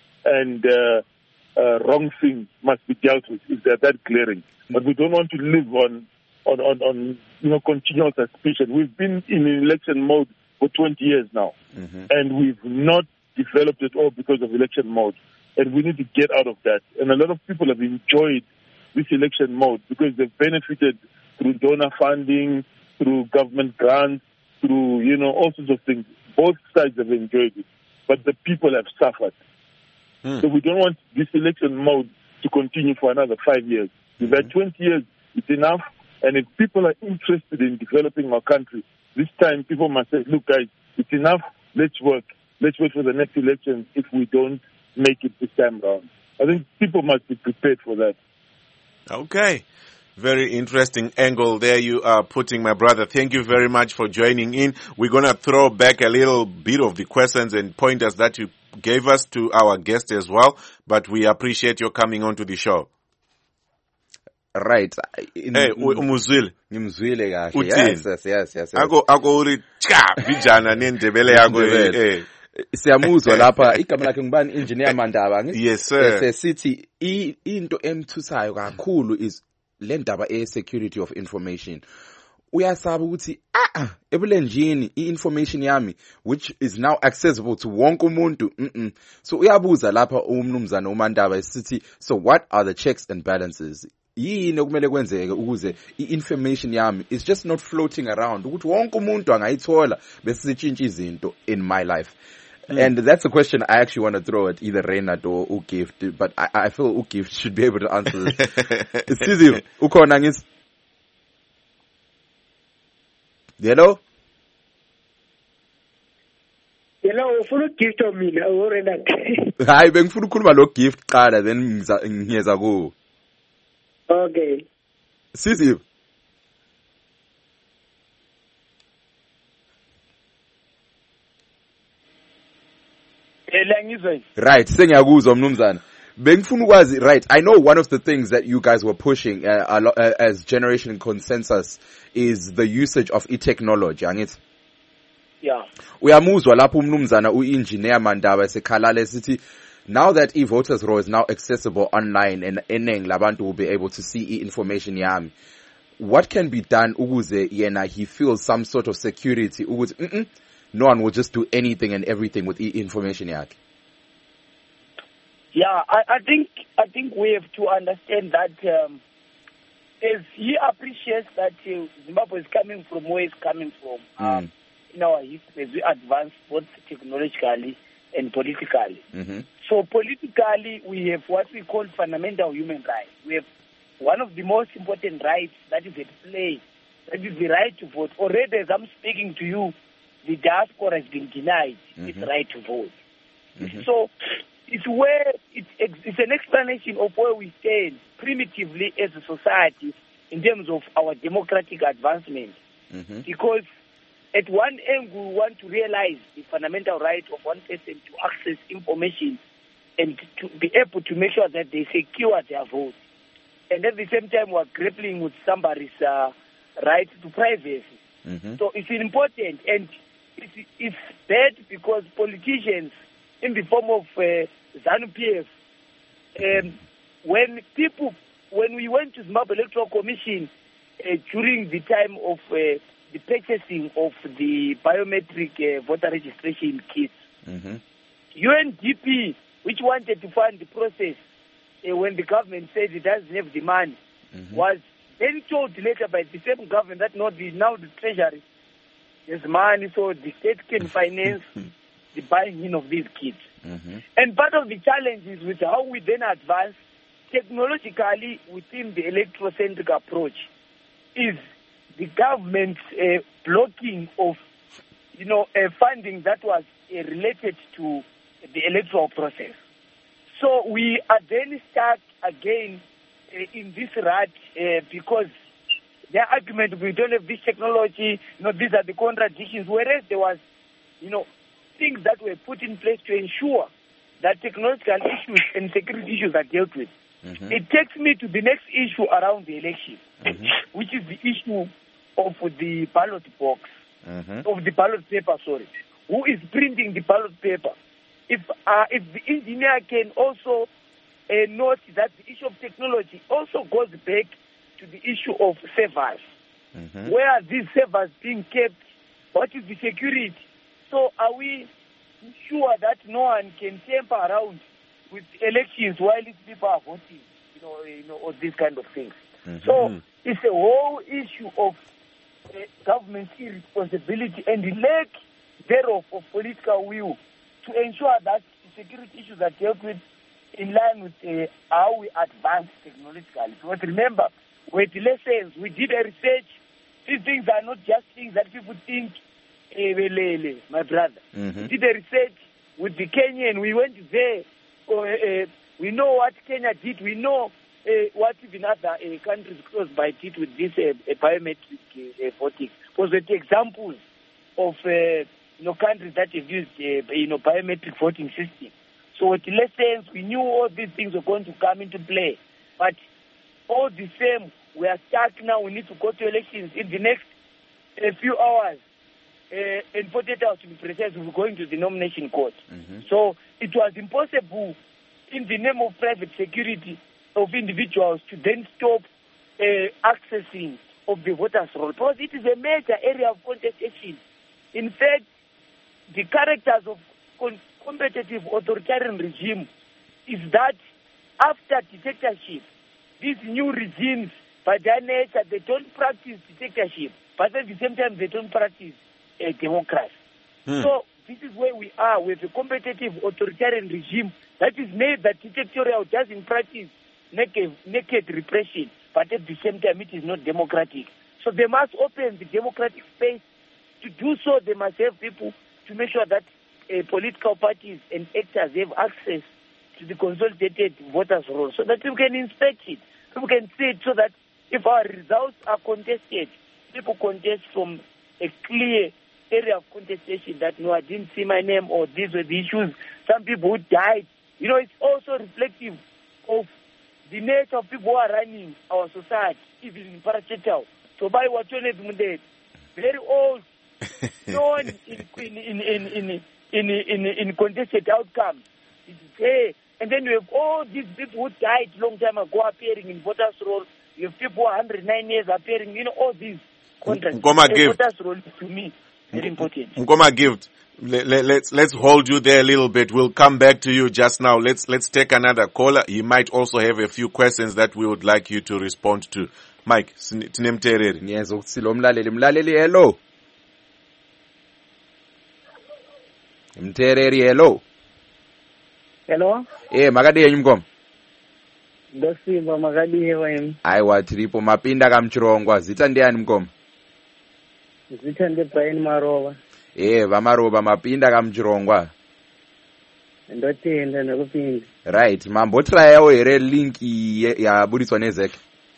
and uh, uh, wrong things must be dealt with if they're that glaring. But we don't want to live on, on, on, on you know, continual suspicion. We've been in election mode for twenty years now, mm-hmm. and we've not developed at all because of election mode. And we need to get out of that. And a lot of people have enjoyed this election mode because they've benefited through donor funding, through government grants, through, you know, all sorts of things. Both sides have enjoyed it. But the people have suffered. Hmm. So we don't want this election mode to continue for another five years. We've had twenty years, it's enough, And if people are interested in developing our country, this time people must say, look, guys, it's enough. Let's work. Let's wait for the next election if we don't make it this time around. I think people must be prepared for that. Okay. Very interesting angle there you are putting, my brother. Thank you very much for joining in. We're going to throw back a little bit of the questions and pointers that you gave us to our guest as well, but we appreciate your coming on to the show. Right. In, hey, umuzwile. Ngimzwile kahle. Yes, yes, yes, yes. Ako ako uri cha vijana nendebele yako eh. Siyamuzwa lapha igama lakhe ngubani engineer Mandaba ngithi. Yes sir. Sesithi into emthusayo kakhulu is le ndaba e security of information. Uyasaba ukuthi ah ebulenjini i-information yami which is now accessible to wonke umuntu. Mm So uyabuza lapha umnumzana uMandaba esithi so what are the checks and balances? Yini okumele kwenzeke ukuze i-information yami is just not floating around ukuthi wonke umuntu angayithola bese sitshintsha izinto in my life. Mm. And that's a question I actually want to throw at either Reynard or Ugift, but I, I feel Ugift should be able to answer this. Sizi, ukhona ngis? Hello? Hello, ufuna ugift mina o Reynard? Hayi bengifuna ukukhuluma lo gift qala then ngiyeza ku. Okay. Sizi. Right, sengiyakuzwa mnumzana. Bengifuna ukwazi, right, I know one of the things that you guys were pushing uh, a lo- uh, as Generation Consensus is the usage of e-technology, angithi? Yeah. Uyamuzwa lapho umnumzana u-engineer Mandaba esekhalala esithi now that e-voters roll is now accessible online and ening labantu will be able to see e-information yami. What can be done ukuze yena he feels some sort of security ukuthi mm no one will just do anything and everything with e-information yakhe? Yeah, I, I think I think we have to understand that um, as he appreciates that uh, Zimbabwe is coming from where it's coming from Mm. um, in our history, as we advance both technologically and politically. Mm-hmm. So politically, we have what we call fundamental human rights. We have one of the most important rights that is at play, that is the right to vote. Already, as I'm speaking to you, the diaspora has been denied Mhm. its right to vote. Mhm. So it's where it's, it's an explanation of where we stand primitively as a society in terms of our democratic advancement. Mhm. Because at one end, we want to realize the fundamental right of one person to access information and to be able to make sure that they secure their vote. And at the same time, we're grappling with somebody's uh, right to privacy. Mhm. So it's important, and it's, it's bad because politicians, in the form of uh, ZANU-P F, um, when people, when we went to Zimbabwe Electoral Commission uh, during the time of uh, the purchasing of the biometric uh, voter registration kits, Mhm. U N D P, which wanted to fund the process uh, when the government said it doesn't have the money, Mhm. was then told later by the same government that no, the, now the treasury has money, so the state can finance the buying in of these kits. Mhm. And part of the challenge is with how we then advance technologically within the electrocentric approach is the government's uh, blocking of, you know, uh, funding that was uh, related to the electoral process. So we are then stuck again uh, in this rut uh, because their argument, we don't have this technology, you know, these are the contradictions, whereas there was, you know, things that were put in place to ensure that technological issues and security issues are dealt with. Mhm. It takes me to the next issue around the election, Mhm. which is the issue of the ballot box, Mhm. of the ballot paper, sorry. Who is printing the ballot paper? If uh, if the engineer can also uh, note that the issue of technology also goes back to the issue of servers. Mhm. Where are these servers being kept? What is the security? So are we sure that no one can tamper around with elections while these people are voting? You know, you know, all these kind of things. Mhm. So it's a whole issue of uh, government irresponsibility and the lack thereof of political will to ensure that the security issues are dealt with in line with uh, how we advance technologically. Because remember, with lessons. We did a research. These things are not just things that people think, eh, belele, my brother. Mm-hmm. We did a research with the Kenyan. We went there. Uh, uh, we know what Kenya did. We know uh, what even other uh, countries close by did with this uh, uh, biometric uh, voting. Because with the examples of uh, you know, countries that have used uh, you know, biometric voting system. So with the lessons, we knew all these things were going to come into play. But all the same, we are stuck now. We need to go to elections in the next uh, few hours. Uh, in forty-eight hours to be precise, we're going to the nomination court. Mm-hmm. So it was impossible, in the name of private security of individuals, to then stop uh, accessing of the voters' roll, because it is a major area of contestation. In fact, the characters of con- competitive authoritarian regime is that after dictatorship, these new regimes, by their nature, they don't practice dictatorship, but at the same time, they don't practice a democracy. Hmm. So this is where we are with a competitive authoritarian regime that is made that dictatorial doesn't practice naked, naked repression, but at the same time, it is not democratic. So they must open the democratic space. To do so, they must have people to make sure that uh, political parties and actors have access to the consolidated voters' roll so that people can inspect it, people can see it, so that if our results are contested, people contest from a clear area of contestation that, no, I didn't see my name, or these were the issues. Some people who died. You know, it's also reflective of the nature of people who are running our society, even in Parachetau. So by what you need, very old, no one in in in in in in, in, in contested outcomes. It's there. And then you have all these people who died long time ago appearing in voters' roll. You have people one hundred nine years appearing. You know, all these contracts. Voters' roll to me very important. Nkoma Gift, let, let, let's let's hold you there a little bit. We'll come back to you just now. Let's let's take another caller. He might also have a few questions that we would like you to respond to. Mike, tinemtereri. Ngiyenza ukuthi lo mlaleli mlaleli hello. Mtereri hello. Hello. Eh makadiye nyumkom. Ndosimba makadiye wena. Aiwa tiripo mapinda kamchirongwa zita ndiani mkom? Zita ndi Brian Maroba. Eh vamaroba mapinda kamchirongwa. Ndotenda nekupinda. Right, mambotrayawo here link yaburitswa nezeke.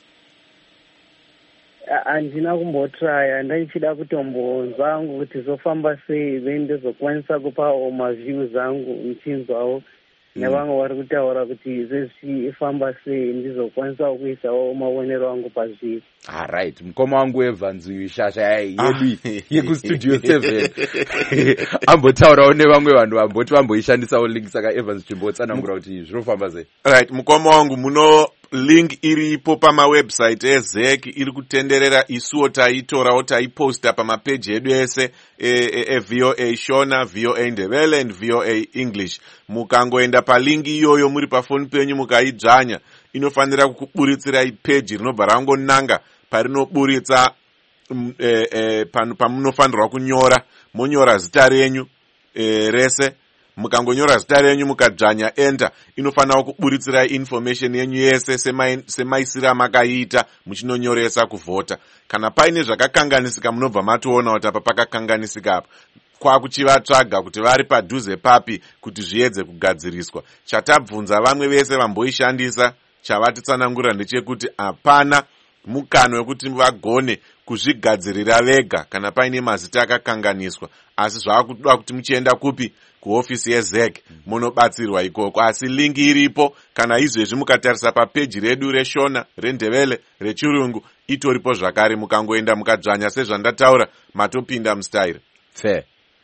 Andina kumbotraya ndaichida kutombonzwa kuti zofamba sei vendezokwanisa kupa overview zangu mchinzwawo nevamwe vari kutaura kuti zvezvifamba sei ndizokwanisa kuisawo maonero angu pazviri. Ah, right, mukoma wangu Evans shasha yedu yekustudio seven ambotaurawo nevamwe vanhu vamboti vamboishandisawo link saka Evans chimbotsanangura kuti zvinofamba sei. Right, mukoma wangu muno link iripo pamawebsite ezeki iri kutenderera isuwo taitorawo taiposta pamapeji edu ese eV O A Shona, V O A Ndebele and V O A English. Mukangoenda palingi iyoyo muri pafoni penyu mukaidzvanya, inofanira kukuburitsira peji rinobva rangonanga parinoburitsa e, e, pamunofanirwa kunyora, monyora zita renyu e, rese. Mukangonyora zita renyu mukadzvanya enter, inofanira kuburitsira information yenyu yese semaisira makaita muchinonyoresa kuvhota. Kana paine zvakakanganisika munobva matoona kuti apa pakakanganisika apa. Kwakuchivatsvaga kuti vari padhuze papi kuti zviedze kugadziriswa. Chatabvunza vamwe vese vamboishandisa, chavatitsanangurira ndechekuti hapana mukano wekuti vagone kuzvigadzirira vega kana paine mazita akakanganiswa, asi zvaakuda kuti muchienda kupi kuofisi yezek munobatsirwa ikoko. Asi lingi iripo, kana izvezvi mukatarisa papeji redu reShona, reNdebele, reChirungu itoripo zvakare, mukangoenda mukadzvanya sezvandataura matopinda mustyle. Fair.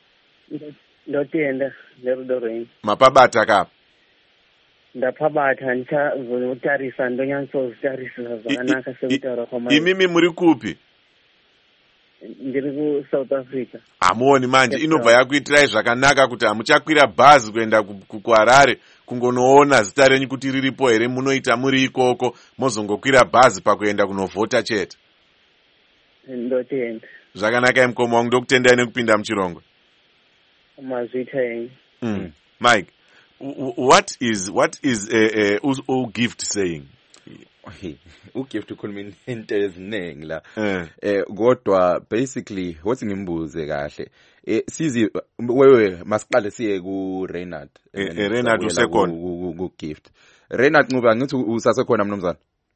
Ndotenda nerudo rwenyu. Mapabata kapa. Ndapabata ndichazotarisa ndonyatsotarisa zvakanaka sekutaura kwamai. Imimi muri kupi? Ndiri kuSouth Africa. Hamuoni manje inobva yakuitirai zvakanaka kuti hamuchakwira bhazi kuenda kuHarare kungonoona zita renyu kuti riripo here, munoita muri ikoko mozongokwira bhazi pakuenda kunovhota chete. Ndotenda. Zvakanaka mukoma wangu, ndokutendai nekupinda muchirongo. Mazvita yenyu. Mm. Mike, what is what is a, a, a gift saying? ugift ukhuluma into eziningi la eh kodwa basically wathi ngimbuze kahle eh sizi wewe masiqale siye ku Reynard Reynard usekhona ku gift Reynard Ncube ngithi usasekhona mnumzana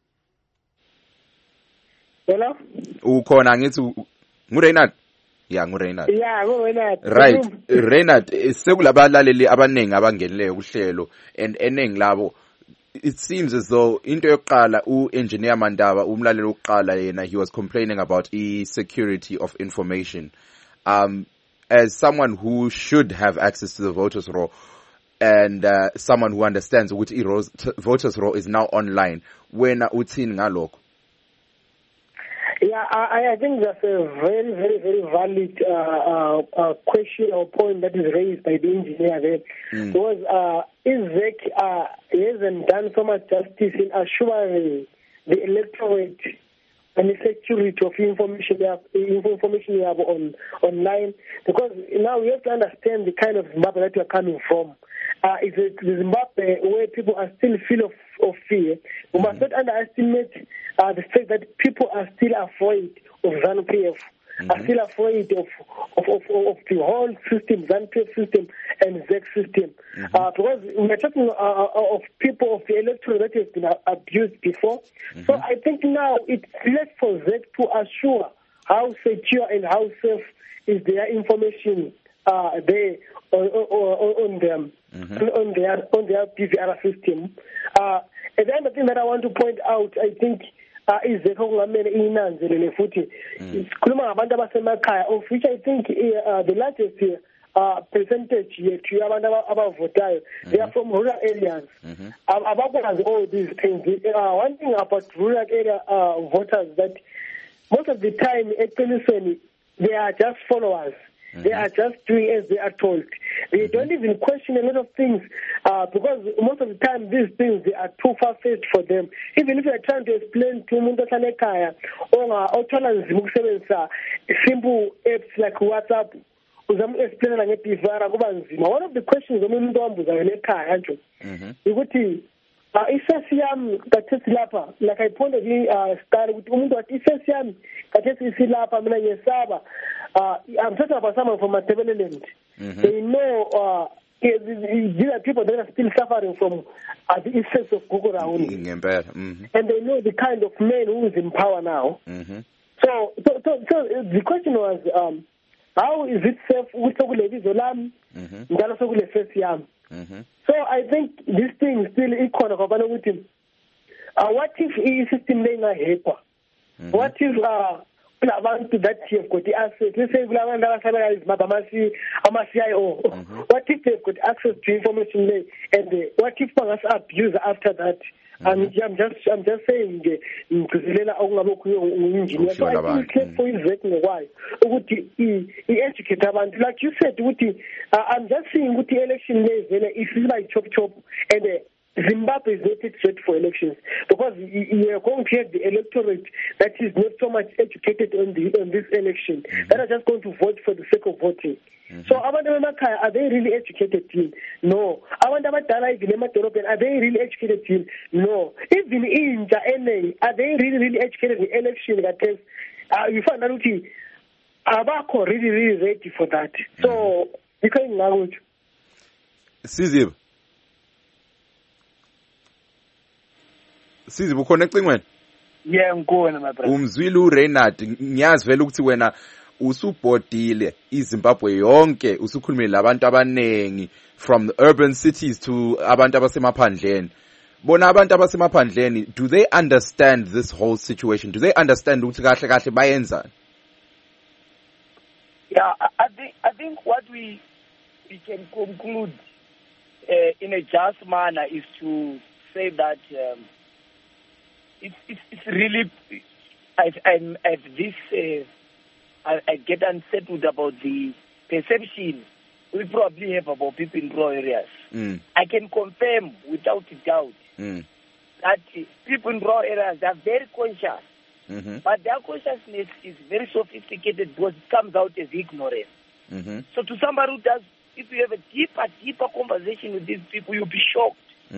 Hello ukhona ngithi ngu Reynard ya ngu Reynard yeah ngu Reynard right Reynard sekulabalaleli abanengi abangenileyo kuhlelo and eningi labo it seems as though into yokuqala u-engineer Mandaba umlaleli wokuqala yena he was complaining about e-security of information um as someone who should have access to the voters roll and uh, someone who understands ukuthi i-voters roll is now online wena uthini ngalokho Yeah, I, I think that's a very, very, very valid uh, uh, uh, question or point that is raised by the engineer there. Mm. Because uh, I S E C uh, hasn't done so much justice in assuring the electorate and the security of information you have, information you have on online. Because now we have to understand the kind of Zimbabwe that we are coming from. Uh, it's a Zimbabwe where people are still full of, of fear. We must not underestimate uh, the fact that people are still afraid of ZANU-P F, mm-hmm. are still afraid of of, of, of the whole system, ZANU-P F system and Z E C system. Mm-hmm. Uh, because we are talking uh, of people of the electorate that has been abused before. Mm-hmm. So I think now it's left for Z E C to assure how secure and how safe is their information uh, there on, on, on them. Mm-hmm. on their on their P V R system. Uh, and the other thing that I want to point out, I think, uh, is the Kongamene inanzelele futhi sikhuluma ngabantu abasemakhaya, of which I think uh, the largest uh, percentage yethu yabantu abavotayo they are from rural areas. Abakwazi all these things. Uh, one thing about rural area uh, voters that most of the time eqinisweni they are just followers. They are just doing as they are told. They don't even question a lot of things uh, because most of the time these things they are too far-fetched for them. Even if you are trying to explain to umuntu osekhaya or othola nzima ukusebenzisa simple apps like WhatsApp, uzama explainela nge-P V R kuba nzima. One of the questions umuntu owambuza wena ekhaya nje ukuthi Uh, isesi yami kathethi lapha, like I pointed in uh, start with umuntu wathi isesi yami kathethi isilapha mina ngiyesaba. Uh, I'm talking about someone from Matebeleland. Mm-hmm. They know uh, these are people that are still suffering from uh, the effects of Gugurawuni. Mm-hmm. And they know the kind of man who is in power now. Mm-hmm. So, so, so, so the question was, um, how is it safe? Mm-hmm. So I think this thing is still equal. Uh, what if the system is not help? What if uh, abantu that have got the access? Let's say C I O. What if they've got access to information and uh, what if they abuse after that? I'm, I'm just I'm just saying so I think it's for you why he educate abantu like you said uh, I'm just saying with the election level if it's like chop chop and uh, Zimbabwe is not set for elections because you are going to have the electorate that is not so much educated on the on this election mm-hmm. that are just going to vote for the sake of voting. Mm-hmm. So are they really educated team? No. Are they really educated team? No. Even in the are they really really educated in the election that is uh, you find out Abako really really ready for that. Mm-hmm. So you can language. Sizib. Sizib uconnecting when? Yeah, I'm going my brother. Umzwile uReynard ngiyazi vele ukuthi wena usubhodile iZimbabwe yonke usukhulumile labantu abanengi from the urban cities to abantu abasemaphandleni. Bona abantu abasemaphandleni, do they understand this whole situation? Do they understand ukuthi kahle kahle bayenzani? Yeah, I think I think what we we can conclude uh, in a just manner is to say that um, it's, it's it's really I I'm at this uh, I, I get unsettled about the perception we probably have about people in rural areas. Mm. I can confirm without a doubt mm. that uh, people in rural areas are very conscious, mm-hmm. but their consciousness is very sophisticated because it comes out as ignorance. Mm-hmm. So to somebody who does, if you have a deeper, deeper conversation with these people, you'll be shocked. Mm-hmm.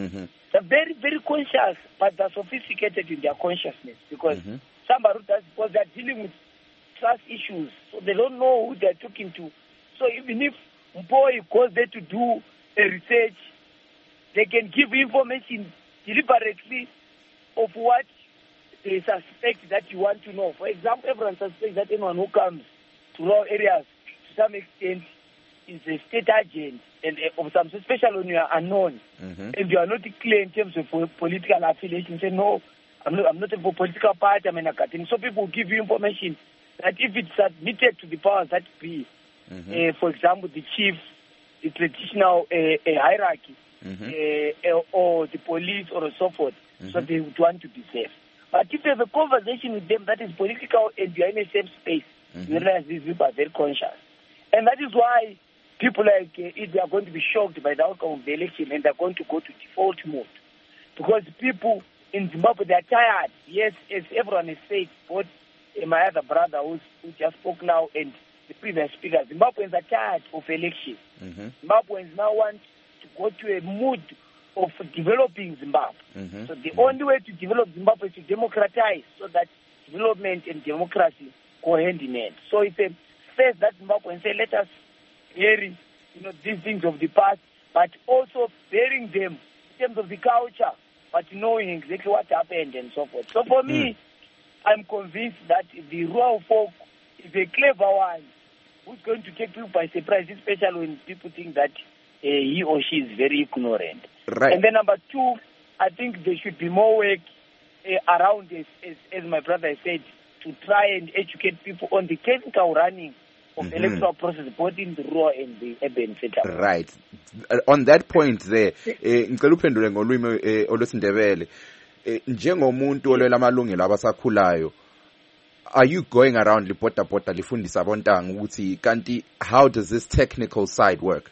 they're very, very conscious, but they're sophisticated in their consciousness because Mhm. somebody does, because they're dealing with trust issues, so they don't know who they're talking to. So even if Mpoi goes there to do a research, they can give information deliberately of what they suspect that you want to know. For example, everyone suspects that anyone who comes to rural areas to some extent is a state agent and uh, of some, especially when you are unknown Mhm. and you are not clear in terms of uh, political affiliation. Say no, I'm not, I'm not a political party. I'm an academic. So people will give you information that if it's submitted to the powers that be, Mhm. uh, for example, the chief, the traditional uh, uh, hierarchy, Mhm. uh, uh, or the police, or so forth, so Mhm. they would want to be safe. But if you have a conversation with them that is political and you are in the same space, Mhm. you realize these people are very conscious. And that is why people like uh, if they are going to be shocked by the outcome of the election and they're going to go to default mode. Because people in Zimbabwe, they're tired. Yes, as everyone has said, both uh, my other brother who's, who just spoke now and the previous speaker, Zimbabweans are tired of election. Mhm. Zimbabweans now want to go to a mood of developing Zimbabwe. Mhm. So the only way to develop Zimbabwe is to democratize so that development and democracy go hand in hand. So it's a phase that Zimbabweans say, let us bury, you know, these things of the past, but also burying them in terms of the culture, but knowing exactly what happened and so forth. So for me, I'm convinced that the rural folk is a clever one who's going to take people by surprise, especially when people think that uh, he or she is very ignorant. Right. And then number two, I think there should be more work uh, around this, as, as my brother said, to try and educate people on the technical running of Mhm. the electoral process, both in the rural and the urban setup. Right. Uh, on that point there, eh ngicela uphendule ngolwimi eh, olwesindebele. Eh, njengomuntu olwela amalungelo abasakhulayo, are you going around libhoda bhoda lifundisa abontanga ukuthi kanti how does this technical side work?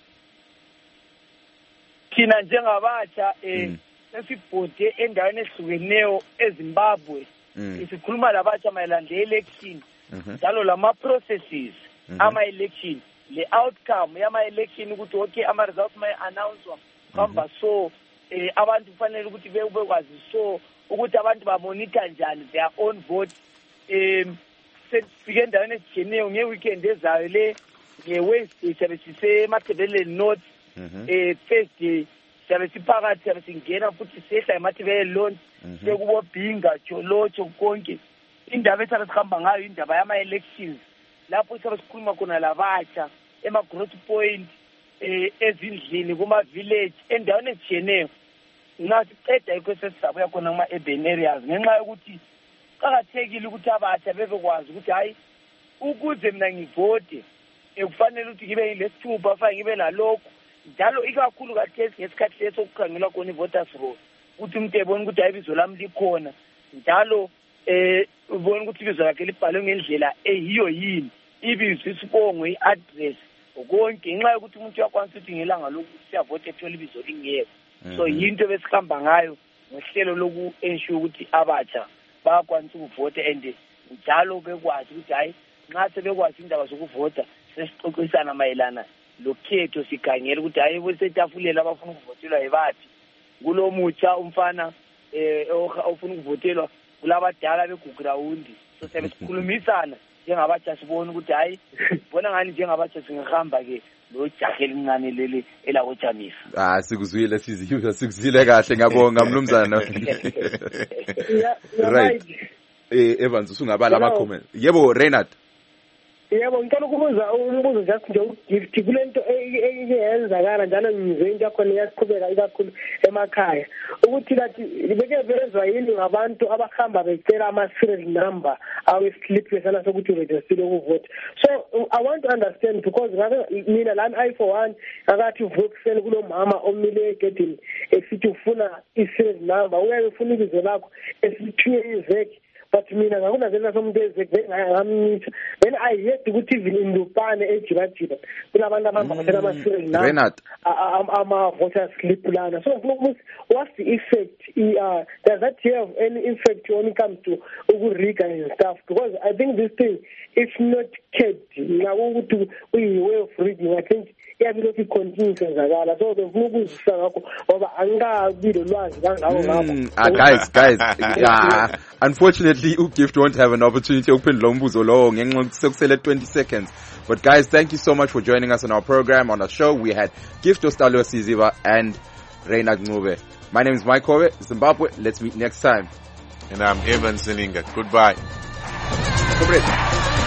Thina njengabatsha eh Mm. sesibhode endaweni ehlukeneyo eZimbabwe, Mm. sikhuluma labatsha mayelana le-election Mhm. njalo lama-processes Mhm. ama-election, le-outcome yama-election ukuthi okay ama-results maye-announcefwa kuhamba so eh abantu kufanele ukuthi be- bekwazi so ukuthi abantu bamonitha njani their own vote. Um sesifike endaweni ezitshiyeneyo nge-weekend ezayo le nge-Wednesday siyabe sisemathebeleni north, Mhm. eh Thursday siyabe siphakathi siyabe singena futhi sehla emathebeleni lonke Mhm. sekubobhinga jolotsho konke. Indaba esiyabe sihamba ngayo indaba yama-elections lapho siyabe sikhuluma khona labatsha ema-growth point, eh ezindlini kuma-village endaweni ezitshiyeneyo. Nxa siceda yikho sesizabuya khona kuma-urban areas ngenxa yokuthi kuqakathekile ukuthi abatsha bebekwazi ukuthi hayi ukuze mina ngivote ekufanele ukuthi ngibe yilesithupha fane ngibe nalokho njalo ikakhulu kathesi ngesikhathi leso okukhangelwa khona i-voters roll ukuthi umuntu ebone ukuthi hayi ibizo lami likhona njalo eh ubone ukuthi ibizo lakhe libhalwe ngendlela eyiyo yini, ibizo, isibongo, i-address konke ngenxa yokuthi umuntu uyakwanisa ukuthi ngelanga lokuthi siyavote ethola ibizo lingekho. So Mhm. yinto besihamba ngayo ngohlelo loku-ensure ukuthi abatsha bayakwanisa ukuvota and njalo bekwazi ukuthi hayi nxa sebekwazi indaba zokuvota sesixoxisana mayelana lokhetho sikhangela ukuthi hayi besetafuleni abafuna ukuvotelwa yibaphi, kulo mutsha umfana eh ofuna ukuvotelwa kulabadala begugrawundi. So siyabe sikhulumisana njengabatsha sibona ukuthi hayi bona ngani njengabatsha singahamba ke lo jahe elincane leli elakojamisa. Ah sikuzwile siziyuza sikuzile kahle ngiyabonga mnumzana. Yeah, you're Right. right. Eh Evans usungabala ama Hello. comment. Yebo Renard. Yebo ngicela ukubuza umbuzo just nje ugift kulento eyenzakala njalo ngizwe into yakhona iyaqhubeka ikakhulu emakhaya ukuthi kathi beke vezwa yini ngabantu abahamba becela ama serial number awe slip lesana sokuthi register ukuvota. So I want to understand because mina lana I for one akathi Volkswagen kulomama omile egedini esithi ufuna i serial number uyaye ufuna ibizo lakho esithiwe izeki. But mina ngakunazela somuntu ezeke ngamnitha then I heard ukuthi even in Lupane ejibajiba kunabantu abahamba bathela ama-serial number Renard. ama-voter slip lana. So ngifuna ukuthi what's the effect, uh, does that have any effect when it comes to ukuriga and stuff? Because I think this thing is not kept ngakukuthi uyi-way of reading. I think iyabelokhu icontinue senzakala so befuna ukuzwisisa ngakho ngoba angikabi lolwazi kangako ngapha. Ah, guys, guys, yeah. Unfortunately, uGift won't have an opportunity to open umbuzo lowo ngenxa yokuthi sekusele twenty seconds. But guys, thank you so much for joining us on our program, on our show. We had Gift Ostalo Siziba and Reina Gnube. My name is Mike Hove, Zimbabwe. Let's meet next time. And I'm Evan Selinga. Goodbye. Goodbye.